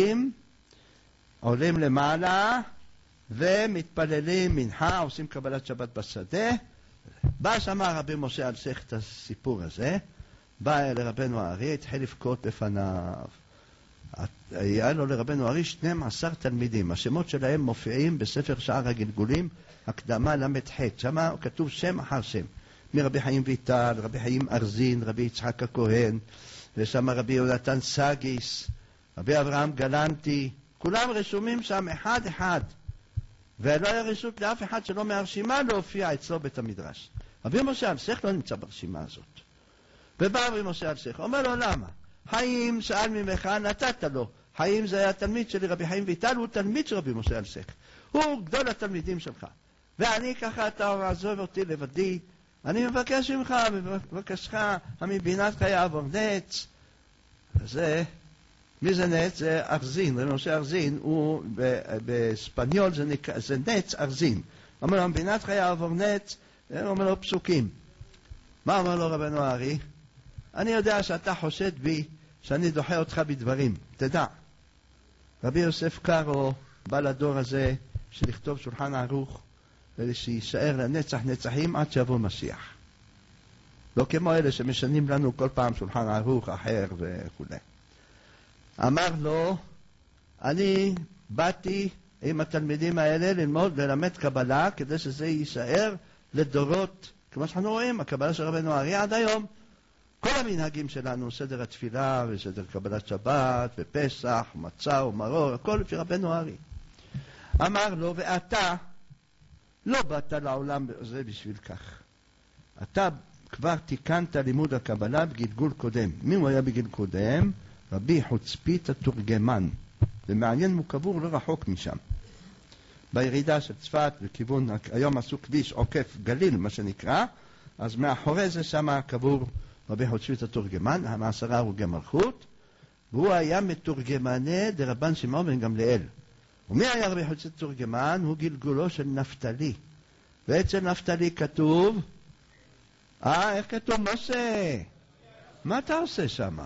עולים למעלה ומתפללים מנחה, עושים קבלת שבת בשדה. בא שמע רבי משה אלשיך את הסיפור הזה, בא לרבנו הארי, התחיל לבכות בפניו. היה לו לרבנו הארי 12 תלמידים, השמות שלהם מופיעים בספר שער הגלגולים, הקדמה למ"ח, שם כתוב שם אחר שם, מרבי חיים ויטל, רבי חיים ארזין, רבי יצחק הכהן, ושם רבי יונתן סגיס, רבי אברהם גלנטי, כולם רשומים שם אחד אחד, ולא היה רשות לאף אחד שלא מהרשימה להופיע אצלו בית המדרש. רבי משה אלשיך לא נמצא ברשימה הזאת. ובא רבי משה אלשיך, אומר לו למה? חיים שאל ממך, נתת לו. חיים זה היה תלמיד שלי, רבי חיים ויטל, הוא תלמיד של רבי משה אלשיך. הוא גדול התלמידים שלך. ואני ככה, אתה עזוב אותי לבדי. אני מבקש ממך, מבקשך, המבינתך יעבור נץ. זה, מי זה נץ? זה ארזין, רבי משה ארזין, הוא בספניול זה נץ ארזין. אומר לו, מבינתך יעבור נץ, אומר לו פסוקים. מה אומר לו רבנו הארי? אני יודע שאתה חושד בי שאני דוחה אותך בדברים. תדע, רבי יוסף קארו בא לדור הזה שלכתוב שולחן ערוך ושישאר לנצח נצחים עד שיבוא משיח. לא כמו אלה שמשנים לנו כל פעם שולחן ערוך אחר וכו'. אמר לו, אני באתי עם התלמידים האלה ללמוד ללמד קבלה כדי שזה יישאר לדורות. כמו שאנחנו רואים, הקבלה של רבנו הארי עד היום, כל המנהגים שלנו, סדר התפילה וסדר קבלת שבת ופסח, מצה ומרור, הכל לפי רבנו הארי. אמר לו, ואתה לא באת לעולם זה בשביל כך. אתה כבר תיקנת לימוד הקבלה בגלגול קודם. מי הוא היה בגלגול קודם? רבי חוצפית התורגמן. ומעניין, הוא קבור לא רחוק משם. בירידה של צפת בכיוון, היום עשו כביש עוקף גליל, מה שנקרא, אז מאחורי זה שם קבור רבי חוצפית התורגמן, המעשרה הרוגי מלכות, והוא היה מתורגמני דרבן שמעון בן גמליאל. ומי היה רבי חוצפית התורגמן? הוא גלגולו של נפתלי. ואצל נפתלי כתוב, איך כתוב? משה, מה אתה עושה שם?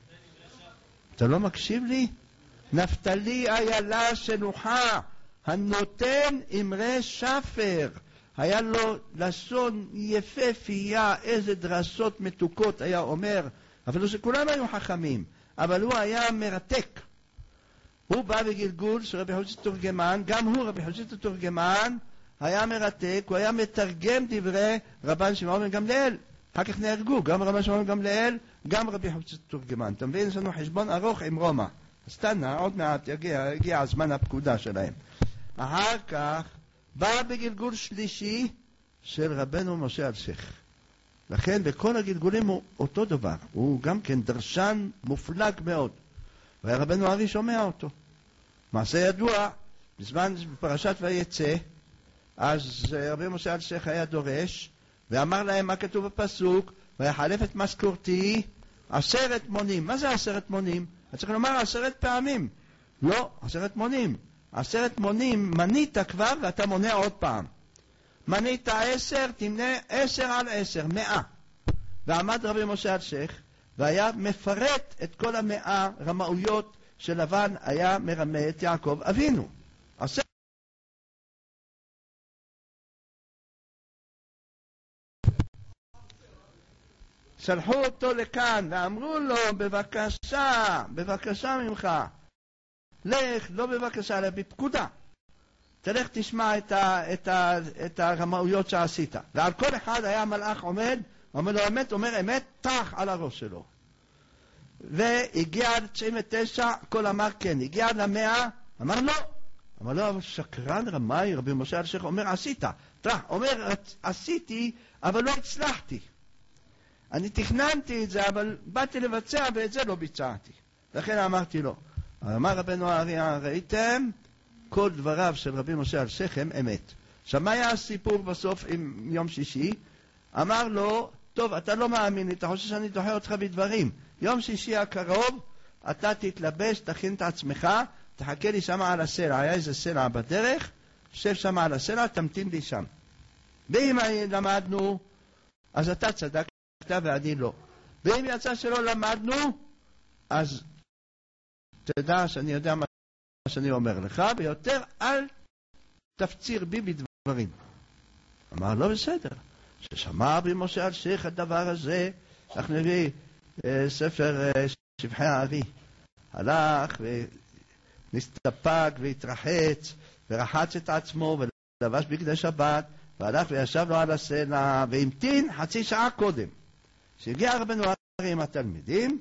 אתה לא מקשיב לי? נפתלי איילה שנוחה, הנותן אמרי שפר. היה לו לשון יפהפייה, איזה דרשות מתוקות היה אומר, אפילו שכולם היו חכמים, אבל הוא היה מרתק. הוא בא בגלגול של רבי חוצפית התורגמן, גם הוא רבי חוצפית התורגמן היה מרתק, הוא היה מתרגם דברי רבן שמעון בן גמליאל. אחר כך נהרגו, גם רבן שמעון בן גמליאל, גם רבי חוצפית התורגמן. אתה מבין, יש לנו חשבון ארוך עם רומא. אז תנה, עוד מעט יגיע הזמן הפקודה שלהם. אחר כך בא בגלגול שלישי של רבנו משה אלשיך. לכן בכל הגלגולים הוא אותו דבר. הוא גם כן דרשן מופלג מאוד. ורבנו הארי שומע אותו. מעשה ידוע, בזמן בפרשת ויצא, אז רבי משה אלשיך היה דורש, ואמר להם מה כתוב בפסוק, ויחלף את משכורתי 10 מונים. מה זה 10 מונים? אתה צריך לומר 10 פעמים. לא, 10 מונים. 10 מונים מנית כבר ואתה מונה עוד פעם. מנית 10, תמנה 10 על 10, 100. ועמד רבי משה אלשיך והיה מפרט את כל 100 רמאויות שלבן היה מרמה את יעקב אבינו. שלחו אותו לכאן ואמרו לו, בבקשה ממך, לך, לא בבקשה, אלא בפקודה. תלך תשמע את הרמאויות שעשית. ועל כל אחד היה מלאך עומד, אומר לו אמת, אומר אמת, טח על הראש שלו. והגיע עד 99, כל אמר כן. הגיע עד 100, אמר לא. אמר לו, שקרן רמאי, רבי משה אלשיך אומר, עשית. טח, אומר, עשיתי, אבל לא הצלחתי. אני תכננתי את זה, אבל באתי לבצע ואת זה לא ביצעתי. לכן אמרתי לו. אמר רבנו הארי, ראיתם? כל דבריו של רבי משה אלשיך הם אמת. עכשיו, מה היה הסיפור בסוף עם יום שישי? אמר לו, טוב, אתה לא מאמין לי, אתה חושב שאני דוחה אותך בדברים. יום שישי הקרוב, אתה תתלבש, תכין את עצמך, תחכה לי שם על הסלע. היה איזה סלע בדרך, שב שם על הסלע, תמתין לי שם. ואם למדנו, אז אתה צדקת ואני לא. ואם יצא שלא למדנו, אז תדע שאני יודע מה שאני אומר לך, ויותר אל תפציר בי בדברים. אמר לו בסדר. ששמע רבי משה אלשיך הדבר הזה, אנחנו נביא ספר שבחי הארי. הלך ונסתפק והתרחץ ורחץ את עצמו ולבש בגדי שבת, והלך וישב לו על הסלע והמתין חצי שעה קודם. שהגיע רבנו הארי עם התלמידים,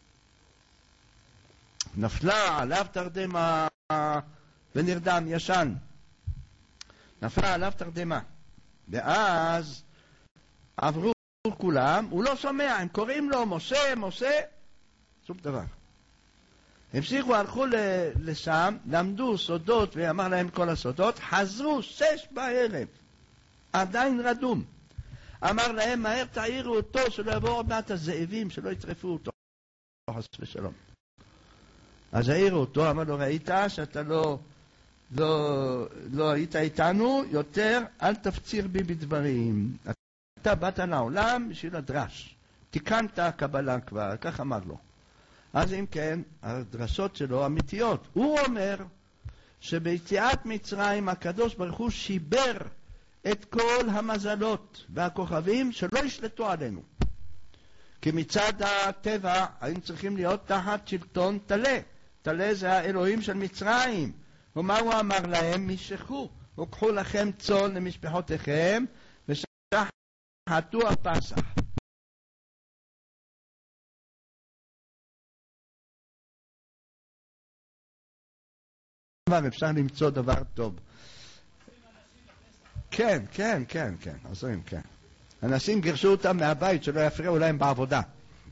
נפלה עליו תרדמה ונרדם, ישן. נפלה עליו תרדמה. ואז עברו כולם, הוא לא שומע, הם קוראים לו משה, משה, שום דבר. המשיכו, הלכו לשם, למדו סודות ואמר להם כל הסודות, חזרו 6 בערב, עדיין רדום. אמר להם, מהר תעירו אותו, שלא יבואו עוד מעט הזאבים, שלא יטרפו אותו. חס ושלום. אז העירו אותו, אמר לו, ראית שאתה לא היית איתנו, יותר אל תפציר בי בדברים. אתה באת לעולם בשביל הדרש. תיקנת הקבלה כבר, כך אמר לו. אז אם כן, הדרשות שלו אמיתיות. הוא אומר שביציאת מצרים הקדוש ברוך הוא שיבר את כל המזלות והכוכבים שלא ישלטו עלינו. כי מצד הטבע היינו צריכים להיות תחת שלטון תלה. תלה זה האלוהים של מצרים. ומה הוא אמר להם? משכו, וקחו לכם צאן למשפחותיכם ושחטו הפסח. אפשר למצוא דבר טוב. כן, עוזרים, כן. אנשים גירשו אותם מהבית שלא יפריעו להם בעבודה.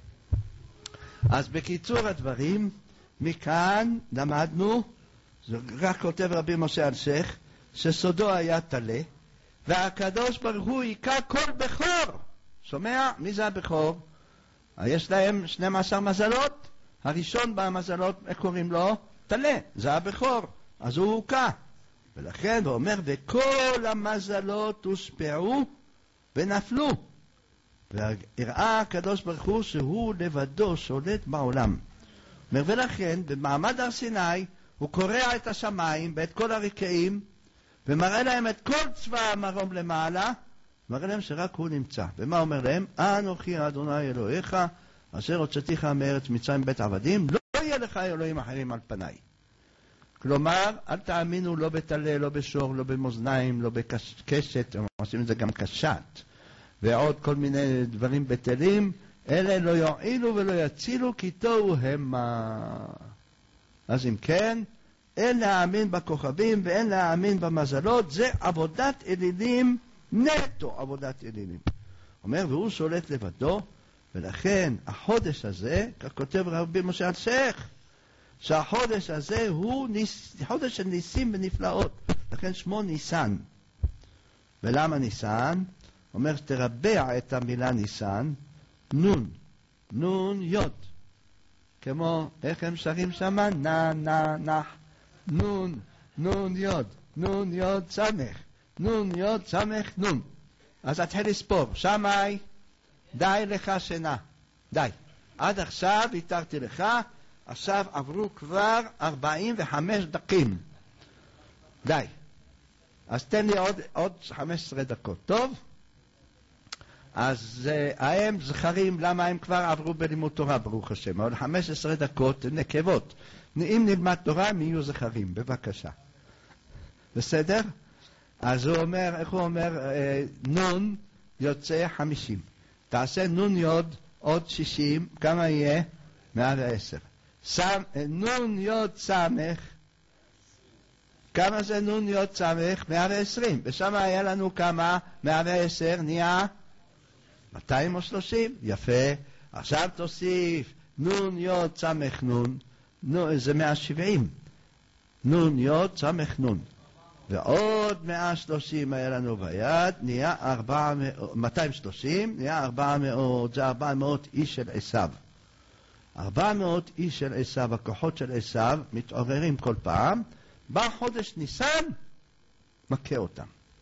אז בקיצור הדברים, מכאן למדנו, רק כותב רבי משה אלשיך, שסודו היה תלה, והקדוש ברוך הוא היכה כל בכור. שומע? מי זה הבכור? יש להם 12 מזלות. הראשון במזלות, איך קוראים לו? תלה, זה הבכור. אז הוא הוקע. ולכן הוא אומר, וכל המזלות הושפעו ונפלו. והראה הקדוש ברוך הוא שהוא לבדו שולט בעולם. ולכן במעמד הר סיני הוא קורע את השמיים ואת כל הרקיעים, ומראה להם את כל צבא המרום למעלה, מראה להם שרק הוא נמצא. ומה אומר להם? אנוכי אדוני אלוהיך, אשר הוצאתיך מארץ מצרים בית עבדים, לא יהיה לך אלוהים אחרים על פניי. כלומר, אל תאמינו לא בתלה, לא בשור, לא במאזניים, לא בקשת, הם עושים את זה גם קשת, ועוד כל מיני דברים בטלים, אלה לא יועילו ולא יצילו, כי תוהו המה. אז אם כן, אין להאמין בכוכבים ואין להאמין במזלות, זה עבודת אלילים נטו, עבודת אלילים. אומר, והוא שולט לבדו, ולכן החודש הזה, כך כותב רבי משה אלשיך, שהחודש הזה הוא חודש של ניסים ונפלאות, לכן שמו ניסן. ולמה ניסן? אומר שתרבע את המילה ניסן, נון יוד, כמו איך הם שרים שמה? נח, נון יוד סמך, נון יוד סמך נון. אז התחיל לספור, שמאי, די לך שינה, די, עד עכשיו התרתי לך, עכשיו עברו כבר 45 דקים. די. אז תן לי עוד 15 דקות. טוב? אז הם זכרים, למה הם כבר עברו בלימוד תורה, ברוך השם. אבל 15 דקות נקבות. אם נלמד תורה, הם יהיו זכרים. בבקשה. בסדר? אז הוא אומר, איך הוא אומר? נון יוצא 50. תעשה נון יוד עוד 60. כמה יהיה? 110. נון יוד סמך, כמה זה נון יוד סמך? 120. ושם היה לנו כמה? 110 נהיה 230. יפה. עכשיו תוסיף נון יוד סמך נון, זה 170. נון יוד סמך נון, ועוד 130 היה לנו ביד, נהיה 230, נהיה 400. זה 400 איש של עשיו. 400 איש של עשיו, הכוחות של עשיו מתעוררים כל פעם, בחודש ניסן מכה אותם.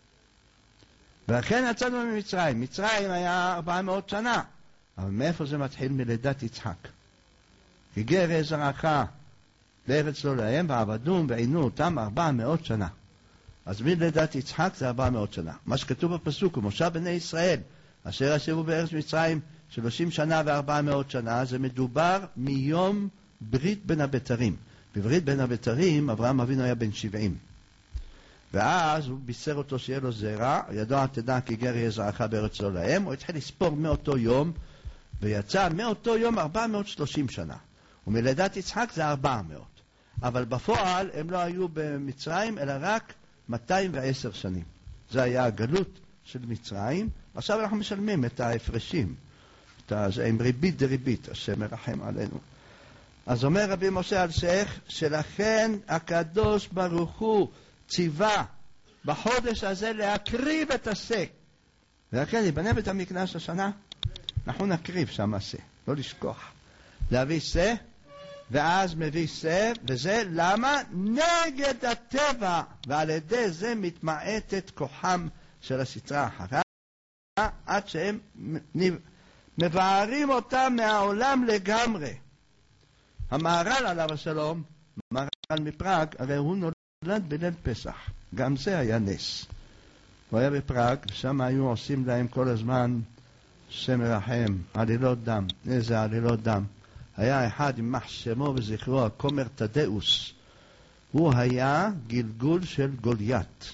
ולכן יצאנו ממצרים. מצרים היה 400 שנה, אבל מאיפה זה מתחיל? מלידת יצחק. הגר זרעך לארץ לא להם, ועבדום ועינו אותם 400 שנה. אז מלידת יצחק זה 400 שנה. מה שכתוב בפסוק, ומושב בני ישראל אשר ישבו בארץ מצרים 30 שנה ו400 שנה, זה מדובר מיום ברית בין הבתרים. בברית בין הבתרים אברהם אבינו היה בן 70. ואז הוא בישר אותו שיהיה לו זרע, ידוע תדע כי גר יהיה זרעך בארץ לא להם. הוא התחיל לספור מאותו יום, ויצא מאותו יום 430 שנה. ומלידת יצחק זה 400. אבל בפועל הם לא היו במצרים, אלא רק 210 שנים. זה היה הגלות של מצרים. עכשיו אנחנו משלמים את ההפרשים. עם ריבית דריבית, השם מרחם עלינו. אז אומר רבי משה אלשיך, שלכן הקדוש ברוך הוא ציווה בחודש הזה להקריב את השה. ולכן יבנה בית המקדש השנה, אנחנו נקריב שם השה, לא לשכוח. להביא שה, ואז מביא שה, וזה למה? נגד הטבע, ועל ידי זה מתמעטת כוחם של הסטרה אחרה, עד שהם מבארים אותה מהעולם לגמרי. המהר"ל עליו השלום, מהר"ל מפראג, הרי הוא נולד בליל פסח. גם זה היה נס. הוא היה בפראג, שם היו עושים להם כל הזמן שם מרחם, עלילות דם. איזה עלילות דם? היה אחד עם מחשמו וזכרו, הכומר תדאוס. הוא היה גלגול של גוליית.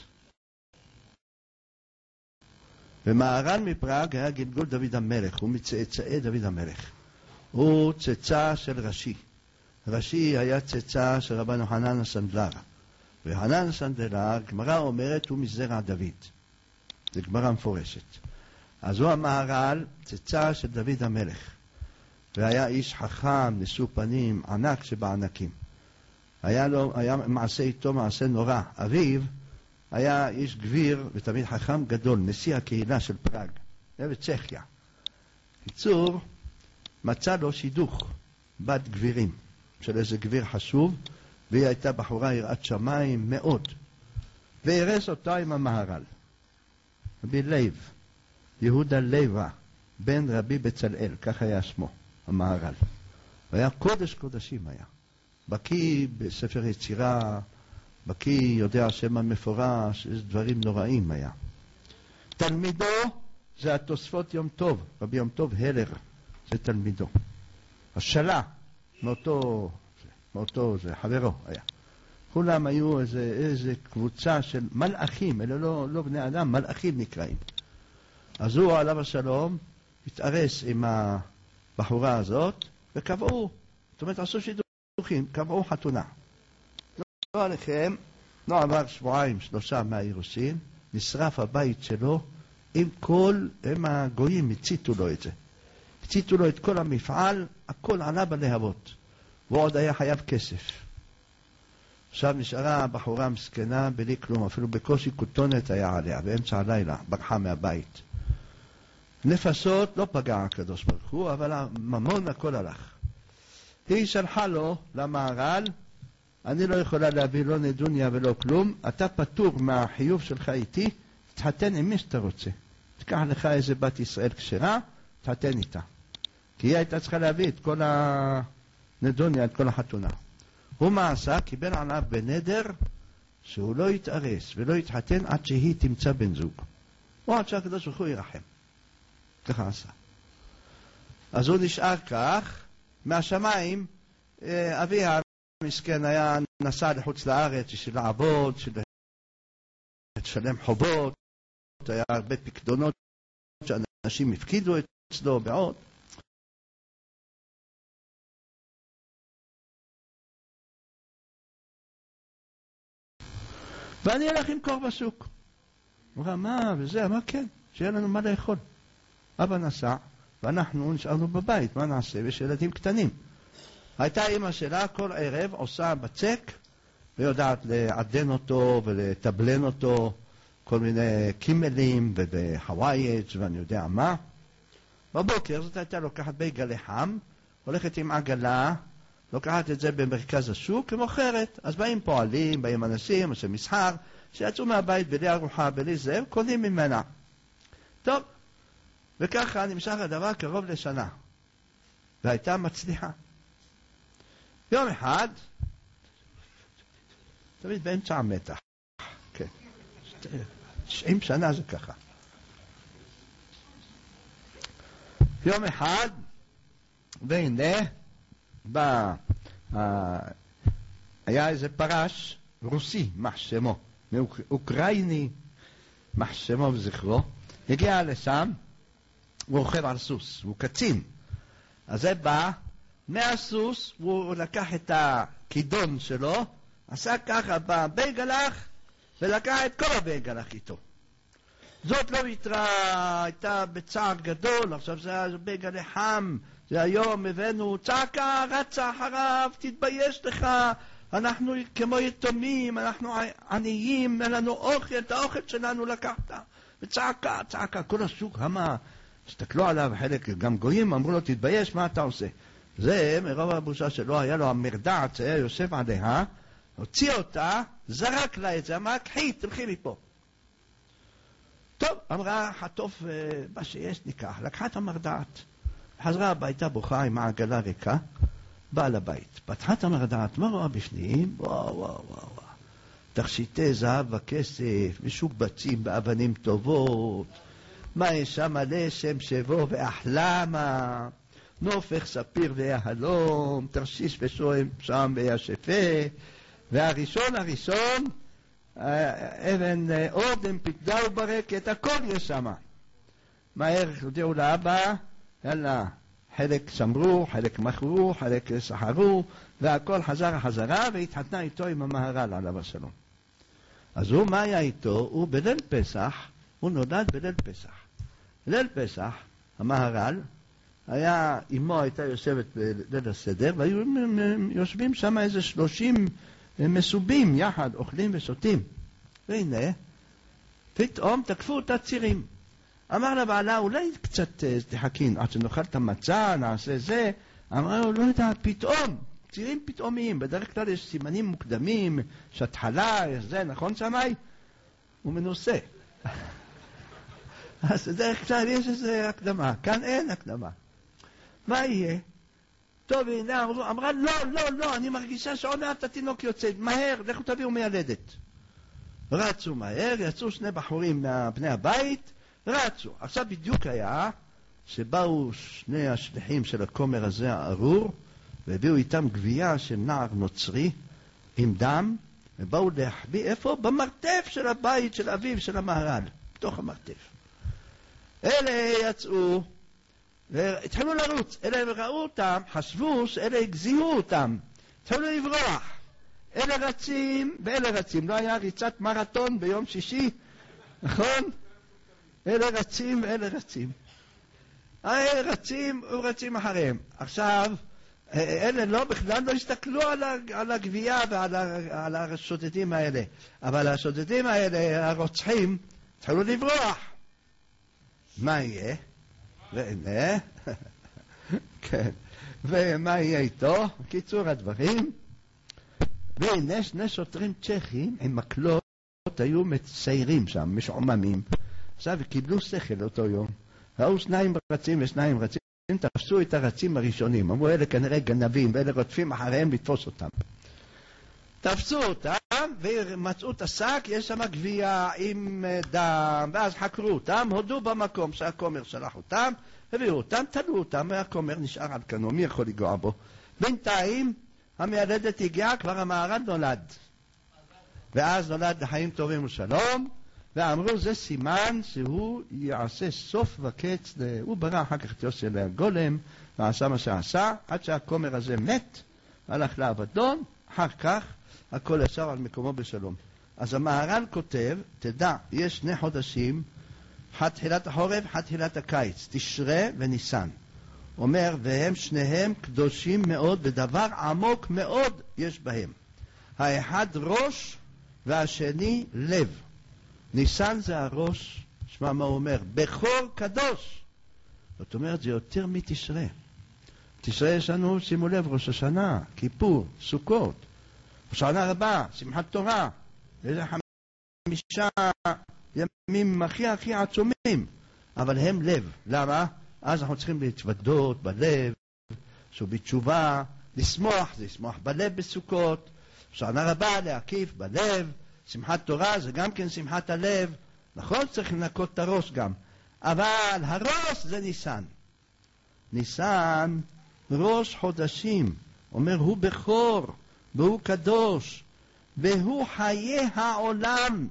ומהר"ל מפראג היה גלגול דוד המלך, הוא מצאצאי דוד המלך. הוא צאצא של רש"י. רש"י היה צאצא של רבנו חנן הסנדלר. וחנן הסנדלר, גמרא אומרת, הוא מזרע דוד. זה גמרא מפורשת. אז הוא המהר"ל, צאצא של דוד המלך. והיה איש חכם, נשוא פנים, ענק שבענקים. היה מעשה איתו מעשה נורא. אביו היה איש גביר ותמיד חכם גדול, נשיא הקהילה של פראג. היה בצ'כיה. קיצור, מצא לו שידוך, בת גבירים, של איזה גביר חשוב, והיא הייתה בחורה יראת שמיים מאוד. והרס אותה עם המהר"ל. רבי לייב, יהודה לייבה, בן רבי בצלאל, כך היה שמו, המהר"ל. היה קודש קודשים היה. בקיא בספר יצירה, בקיא יודע שם המפורש, איזה דברים נוראים היה. תלמידו זה התוספות יום טוב, רבי יום טוב הלר, זה תלמידו. השלה, מאותו זה חברו היה. כולם היו איזה קבוצה של מלאכים, אלה לא בני אדם, מלאכים נקראים. אז הוא עליו השלום התארס עם הבחורה הזאת וקבעו, זאת אומרת עשו שידוכים, קבעו חתונה. לא עליכם, לא עבר 2-3 מהאירוסין, נשרף הבית שלו עם הגויים, הציתו לו את זה. הציתו לו את כל המפעל, הכל עלה בלהבות. הוא עוד היה חייב כסף. עכשיו נשארה בחורה מסכנה בלי כלום, אפילו בקושי כותונת היה עליה, באמצע הלילה, ברחה מהבית. נפשות לא פגע הקדוש ברוך הוא, אבל הממון הכל הלך. היא שלחה לו למהר"ל, אני לא יכולה להביא לא נדוניה ולא כלום, אתה פטור מהחיוב שלך איתי, תתחתן עם מי שאתה רוצה. תקח לך איזה בת ישראל כשרה, תתחתן איתה. כי היא הייתה צריכה להביא את כל הנדוניה, את כל החתונה. הוא מה עשה? קיבל עליו בנדר שהוא לא יתארס ולא יתחתן עד שהיא תמצא בן זוג. או עד שהקדוש ברוך הוא ירחם. ככה עשה. אז הוא נשאר כך, מהשמיים, אבי המסכן היה נסע לחוץ לארץ, בשביל לעבוד, לשלם חובות, היה הרבה פקדונות שאנשים הפקידו אצלו בעוד. ואני אלך למכור בשוק. הוא אמר, מה וזה? אמר, כן, שיהיה לנו מה לאכול. אבא נסע, ואנחנו נשארנו בבית, מה נעשה? ויש ילדים קטנים. הייתה אמא שלה כל ערב עושה בצק, ויודעת לעדן אותו ולטבלן אותו, כל מיני קימלים ובחווייץ' ואני יודע מה. בבוקר זאת הייתה לוקחת בייגלה חם, הולכת עם עגלה, לוקחת את זה במרכז השוק ומוכרת. אז באים פועלים, באים אנשים, עושה מסחר, שיצאו מהבית בלי ארוחה, בלי זה, קונים ממנה. טוב, וככה נמשך הדבר קרוב לשנה. והייתה מצליחה. יום אחד, תמיד באמצע המתח. כן. 90 שנה זה ככה. יום אחד, והנה, היה איזה פרש רוסי, מחשמו, אוקראיני, מחשמו וזכרו, הגיע לשם, הוא רוכב על סוס, הוא קצין. אז זה בא, מהסוס, הוא לקח את הכידון שלו, עשה ככה בבייגלח, ולקח את כל הבייגלח איתו. זאת לא יתרה, הייתה בצער גדול, עכשיו זה היה בייגלח חם, זה היום הבאנו, צעקה, רצה אחריו, תתבייש לך, אנחנו כמו יתומים, אנחנו עניים, אין לנו אוכל, את האוכל שלנו לקחת. וצעקה, צעקה, כל השוק, המה, הסתכלו עליו, חלק גם גויים, אמרו לו, תתבייש, מה אתה עושה? זה, מרוב הבושה שלו, היה לו המרדעת, היה יושב עליה, הוציא אותה, זרק לה את זה, אמר, קחי, תלכי מפה. טוב, אמרה, חטוף מה שיש ניקח, לקחה את המרדעת. חזרה הביתה בוכה עם העגלה ריקה, באה לבית. פתחה את המרדעת, מה רואה בפנים? וואו, וואו, וואו. תכשיטי זהב וכסף, משובצים באבנים טובות, מה יש שם לשם שבו ואחלמה, נופך ספיר ויהלום, תרשיש ושועם שם וישפה, והראשון, אבן אודם פקדה וברקת, הכל יש שם. מהר הודיעו לאבא, יאללה, חלק שמרו, חלק מכרו, חלק סחרו, והכל חזרה, והתחתנה איתו עם המהר"ל עליו השלום. אז הוא, מה היה איתו? הוא בליל פסח, הוא נולד בליל פסח. בליל פסח, המהר"ל, אמו הייתה יושבת בליל הסדר, והיו יושבים שם איזה 30 מסובים יחד, אוכלים ושותים. והנה, פתאום תקפו את הצירים. אמר לבעלה, אולי קצת תחכין, עד שנאכל את המצה, נעשה זה. אמרה לו, לא יודע, פתאום, צירים פתאומיים. בדרך כלל יש סימנים מוקדמים, יש התחלה, יש זה, נכון שמי? הוא מנוסה. אז בדרך כלל יש איזו הקדמה, כאן אין הקדמה. מה יהיה? טוב, הנה, אמרה, לא, אני מרגישה שעוד מעט התינוק יוצא, מהר, לכו תביאו מיילדת. רצו מהר, יצאו שני בחורים מבני הבית, רצו. עכשיו בדיוק היה שבאו שני השליחים של הכומר הזה הארור, והביאו איתם גבייה של נער נוצרי עם דם, ובאו להחביא איפה? במרתף של הבית של אביו של המהר"ל, בתוך המרתף. אלה יצאו והתחילו לרוץ, אלה ראו אותם, חשבו שאלה הגזיהו אותם, התחילו לברוח. אלה רצים ואלה רצים, לא היה ריצת מרתון ביום שישי, נכון? אלה רצים ואלה רצים. אלה רצים אחריהם. עכשיו, אלה בכלל לא הסתכלו על הגבייה ועל השודדים האלה. אבל השודדים האלה, הרוצחים, התחילו לברוח. מה יהיה? והנה, כן. ומה יהיה איתו? קיצור הדברים. והנה שני שוטרים צ'כים עם מקלות היו מציירים שם, משעוממים. עכשיו קיבלו שכל אותו יום. ראו שניים רצים ושניים רצים, תפסו את הרצים הראשונים. אמרו, אלה כנראה גנבים, ואלה רודפים אחריהם לתפוס אותם. תפסו אותם ומצאו את השק, יש שם גבייה עם דם, ואז חקרו אותם, הודו במקום שהכומר שלח אותם, הביאו אותם, תלו אותם, והכומר נשאר על כנו, מי יכול לגוע בו? בינתיים המיילדת הגיעה, כבר המהר"ל נולד. ואז נולד לחיים טובים ושלום, ואמרו זה סימן שהוא יעשה סוף וקץ, הוא ברא אחר כך את יוסי לגולם, ועשה מה שעשה, עד שהכומר הזה מת, הלך לאבדון, אחר כך הכל ישר על מקומו בשלום. אז המהר"ל כותב, תדע, יש 2 חודשים, אחד תחילת החורף, אחד תחילת הקיץ, תשרה וניסן. אומר, והם שניהם קדושים מאוד, ודבר עמוק מאוד יש בהם. האחד ראש והשני לב. ניסן זה הראש, שמע מה הוא אומר, בכור קדוש. זאת אומרת, זה יותר מתשרה. תשרה יש לנו, שימו לב, ראש השנה, כיפור, סוכות, שנה רבה, שמחת תורה, איזה 5 ימים הכי עצומים, אבל הם לב. למה? אז אנחנו צריכים להתוודות בלב, שהוא בתשובה, לשמוח, זה לשמוח בלב בסוכות, שנה רבה להקיף בלב, שמחת תורה זה גם כן שמחת הלב, נכון? צריך לנקות את הראש גם, אבל הראש זה ניסן. ניסן ראש חודשים, אומר הוא בכור, והוא קדוש, והוא חיי העולם.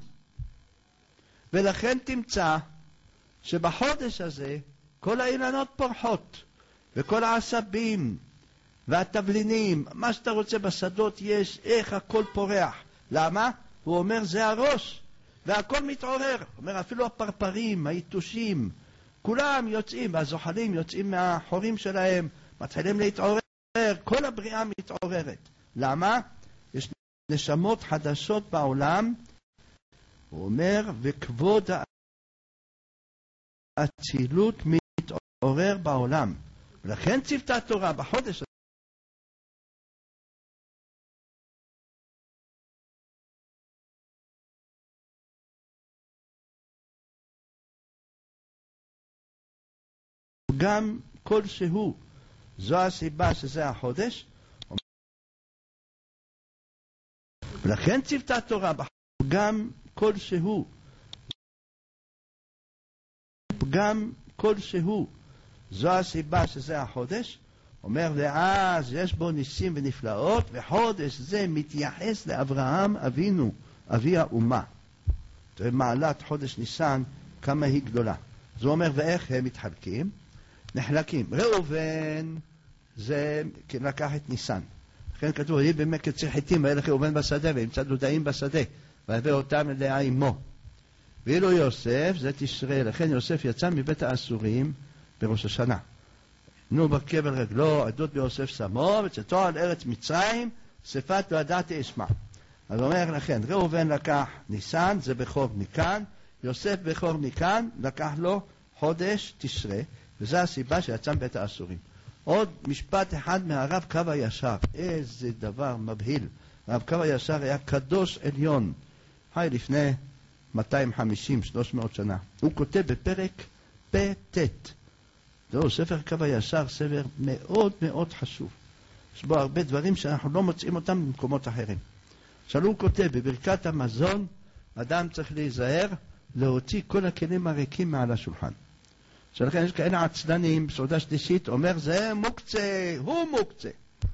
ולכן תמצא שבחודש הזה כל האילנות פורחות, וכל העשבים והתבלינים, מה שאתה רוצה בשדות יש, איך הכל פורח. למה? הוא אומר זה הראש, והכל מתעורר. הוא אומר אפילו הפרפרים, היתושים, כולם יוצאים, והזוחלים יוצאים מהחורים שלהם, מתחילים להתעורר, כל הבריאה מתעוררת. למה? יש נשמות חדשות בעולם, הוא אומר, וכבוד האצילות מתעורר בעולם. ולכן צוותה התורה בחודש גם כלשהו. זו הסיבה שזה החודש. ולכן צוותה תורה פגם כלשהו. פגם כלשהו. זו הסיבה שזה החודש. אומר, ואז יש בו ניסים ונפלאות, וחודש זה מתייחס לאברהם אבינו, אבי האומה. מעלת חודש ניסן, כמה היא גדולה. זה אומר, ואיך הם מתחלקים? נחלקים. ראובן, זה לקח את ניסן. לכן כתוב, יהי במקץ חיטים, וילך ראובן בשדה, וימצא דודאים בשדה, ויביא אותם לאה עמו. ואילו יוסף, זה תשרי, לכן יוסף יצא מבית האסורים בראש השנה. נו בקבל רגלו, עדות ביוסף שמו, וצאתו על ארץ מצרים, שפת לא ידעתי אשמע. אז אומר לכן, ראובן לקח ניסן, זה בכור מכאן, יוסף בכור מכאן, לקח לו חודש תשרי, וזו הסיבה שיצא מבית האסורים. עוד משפט אחד מהרב קו הישר, איזה דבר מבהיל. הרב קו הישר היה קדוש עליון, חי לפני 250-300 שנה. הוא כותב בפרק פ"ט. זהו ספר קו הישר, ספר מאוד מאוד חשוב. יש בו הרבה דברים שאנחנו לא מוצאים אותם במקומות אחרים. עכשיו הוא כותב, בברכת המזון, אדם צריך להיזהר להוציא כל הכלים הריקים מעל השולחן. שלכן יש כאלה עצלנים, בסעודה שלישית, אומר זה מוקצה, הוא מוקצה.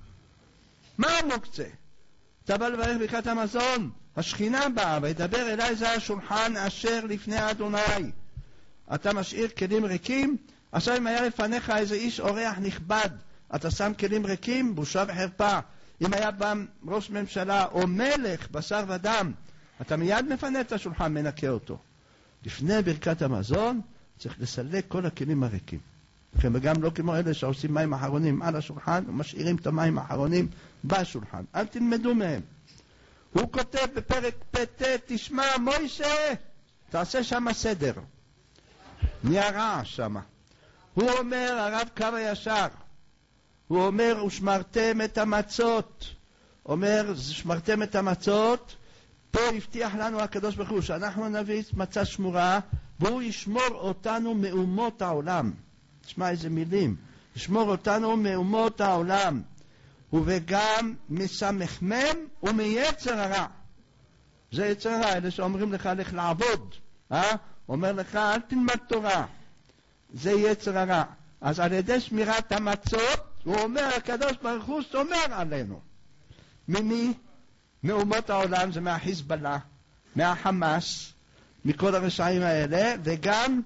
מה מוקצה? אתה בא לברך ברכת המזון, השכינה באה וידבר אליי זה השולחן אשר לפני אדוני. אתה משאיר כלים ריקים, עכשיו אם היה לפניך איזה איש אורח נכבד, אתה שם כלים ריקים, בושה וחרפה. אם היה בא ראש ממשלה או מלך, בשר ודם, אתה מיד מפנה את השולחן, מנקה אותו. לפני ברכת המזון, צריך לסלק כל הכלים הריקים. וגם לא כמו אלה שעושים מים אחרונים על השולחן, ומשאירים את המים האחרונים בשולחן. אל תלמדו מהם. הוא כותב בפרק פ"ט, תשמע מוישה, תעשה שם סדר. נהיה רעש שם. הוא אומר, הרב קו הישר, הוא אומר, ושמרתם את המצות. אומר, שמרתם את המצות, פה הבטיח לנו הקדוש ברוך הוא, שאנחנו נביא מצה שמורה, והוא ישמור אותנו מאומות העולם. תשמע איזה מילים. ישמור אותנו מאומות העולם. וגם מסמכמם ומייצר הרע. זה יצר הרע, אלה שאומרים לך לך לעבוד. אומר לך, אל תלמד תורה. זה יצר הרע. אז על ידי שמירת המצות, הוא אומר, הקדוש ברוך הוא שומר עלינו. ממי? מאומות העולם, זה מהחיזבאללה, מהחמאס, מכל הרשעים האלה, וגם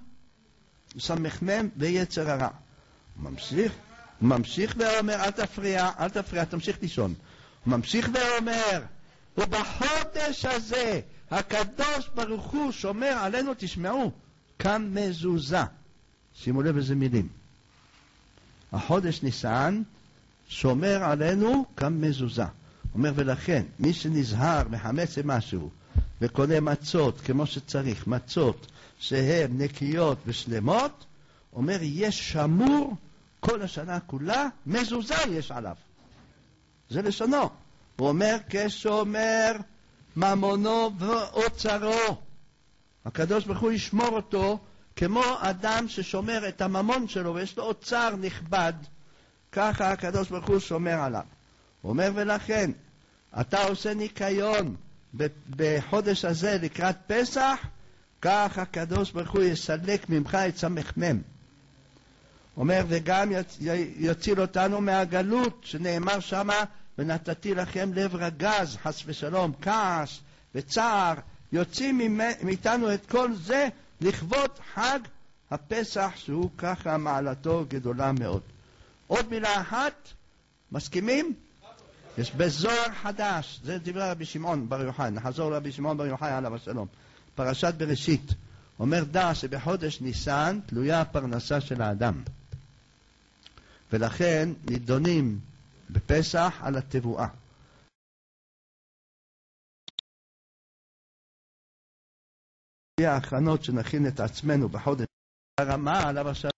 סמכמם ויצר הרע. הוא ממשיך ואומר, אל תפריע, תמשיך לישון. הוא ממשיך ואומר, ובחודש הזה, הקדוש ברוך הוא שומר עלינו, תשמעו, כמזוזה. שימו לב איזה מילים. החודש ניסן שומר עלינו כמזוזה. אומר, ולכן, מי שנזהר מחמץ משהו, וקונה מצות כמו שצריך, מצות שהן נקיות ושלמות, אומר, יש שמור כל השנה כולה, מזוזה יש עליו. זה לשונו. הוא אומר, כשומר ממונו ואוצרו. הקדוש ברוך הוא ישמור אותו, כמו אדם ששומר את הממון שלו, ויש לו אוצר נכבד, ככה הקדוש ברוך הוא שומר עליו. הוא אומר, ולכן, אתה עושה ניקיון בחודש הזה לקראת פסח, כך הקדוש ברוך הוא יסלק ממך את סמכמם. אומר, וגם יציל אותנו מהגלות, שנאמר שמה, ונתתי לכם לב רגז, חס ושלום, כעס וצער, יוצאים מאיתנו את כל זה לכבוד חג הפסח, שהוא ככה מעלתו גדולה מאוד. עוד מילה אחת, מסכימים? יש בזוהר חדש, זה דברי רבי שמעון בר יוחאי, נחזור לרבי שמעון בר יוחאי עליו השלום, פרשת בראשית, אומר דע שבחודש ניסן תלויה הפרנסה של האדם, ולכן נידונים בפסח על התבואה. ההכנות שנכין את עצמנו בחודש הרמה עליו השלום,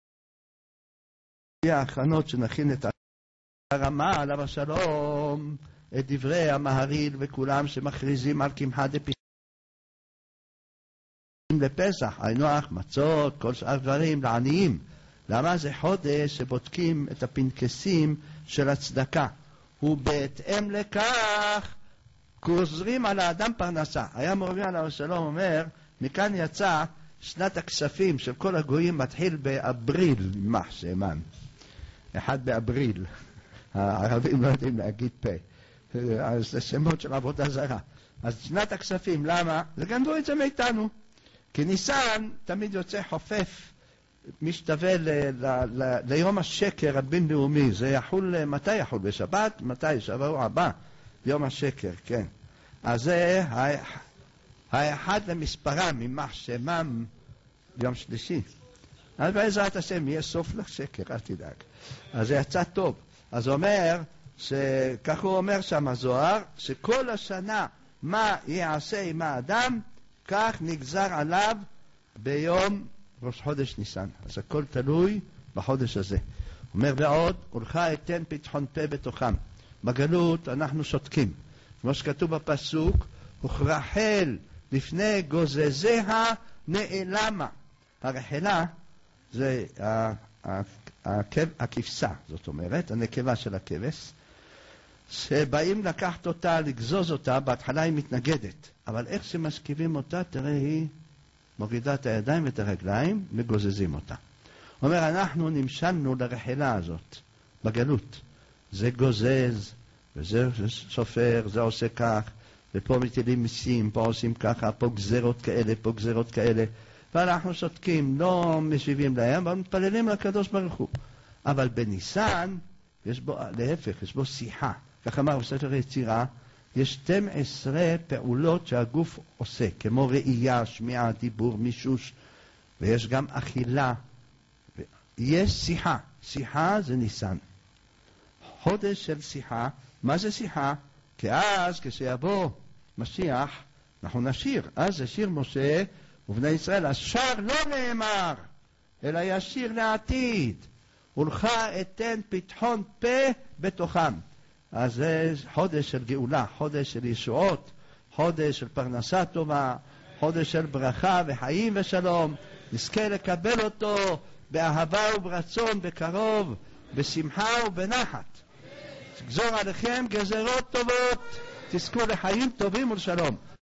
ההכנות שנכין את הרמה עליו השלום, את דברי המהריל וכולם שמכריזים על קמחא דפסחא לפסח, היינו אך מצות, כל שאר דברים לעניים, למה? זה חודש שבודקים את הפנקסים של הצדקה, ובהתאם לכך גוזרים על האדם פרנסה. היה מורביה עליו השלום אומר, מכאן יצא שנת הכספים של כל הגויים מתחיל באבריל, יימח שמן, 1 באבריל. הערבים לא יודעים להגיד פה, אז זה שמות של עבודה זרה. אז שנת הכספים, למה? זה גנבו את זה מאיתנו. כי ניסן תמיד יוצא חופף, משתווה ליום השקר הבינלאומי. זה יחול, מתי יחול? בשבת? מתי? שבוע הבא, יום השקר, כן. אז זה האחד למספרם, יימח שמם, יום שלישי. אז בעזרת השם יהיה סוף לשקר, אל תדאג. אז זה יצא טוב. אז אומר, כך הוא אומר שם הזוהר, שכל השנה מה יעשה עם האדם, כך נגזר עליו ביום ראש חודש ניסן. אז הכל תלוי בחודש הזה. אומר ועוד, ולך אתן פתחון פה בתוכם. בגלות אנחנו שותקים. כמו שכתוב בפסוק, וכרחל לפני גוזזיה נעלמה. הרחלה זה הכבשה, זאת אומרת, הנקבה של הכבש, שבאים לקחת אותה, לגזוז אותה, בהתחלה היא מתנגדת, אבל איך שמשכיבים אותה, תראה היא מורידה את הידיים ואת הרגליים, מגוזזים אותה. אומר, אנחנו נמשלנו לרחלה הזאת, בגלות. זה גוזז, וזה סופר, זה עושה כך, ופה מטילים מיסים, פה עושים ככה, פה גזרות כאלה, פה גזרות כאלה, ואנחנו שותקים, לא משיבים להם, אבל מתפללים לקדוש ברוך הוא. אבל בניסן, יש בו, להפך, יש בו שיחה. כך אמר בספר יצירה, יש 12 פעולות שהגוף עושה, כמו ראייה, שמיעה, דיבור, מישוש, ויש גם אכילה. יש שיחה. שיחה זה ניסן. חודש של שיחה. מה זה שיחה? כי אז כשיבוא משיח, אנחנו נשיר. אז זה שיר משה ובני ישראל. השיר לא נאמר, אלא ישיר לעתיד. ולך אתן פתחון פה בתוכם. אז זה חודש של גאולה, חודש של ישועות, חודש של פרנסה טובה, חודש של ברכה וחיים ושלום. נזכה לקבל אותו באהבה וברצון, בקרוב, בשמחה ובנחת. גזור עליכם גזרות טובות, תזכו לחיים טובים ולשלום.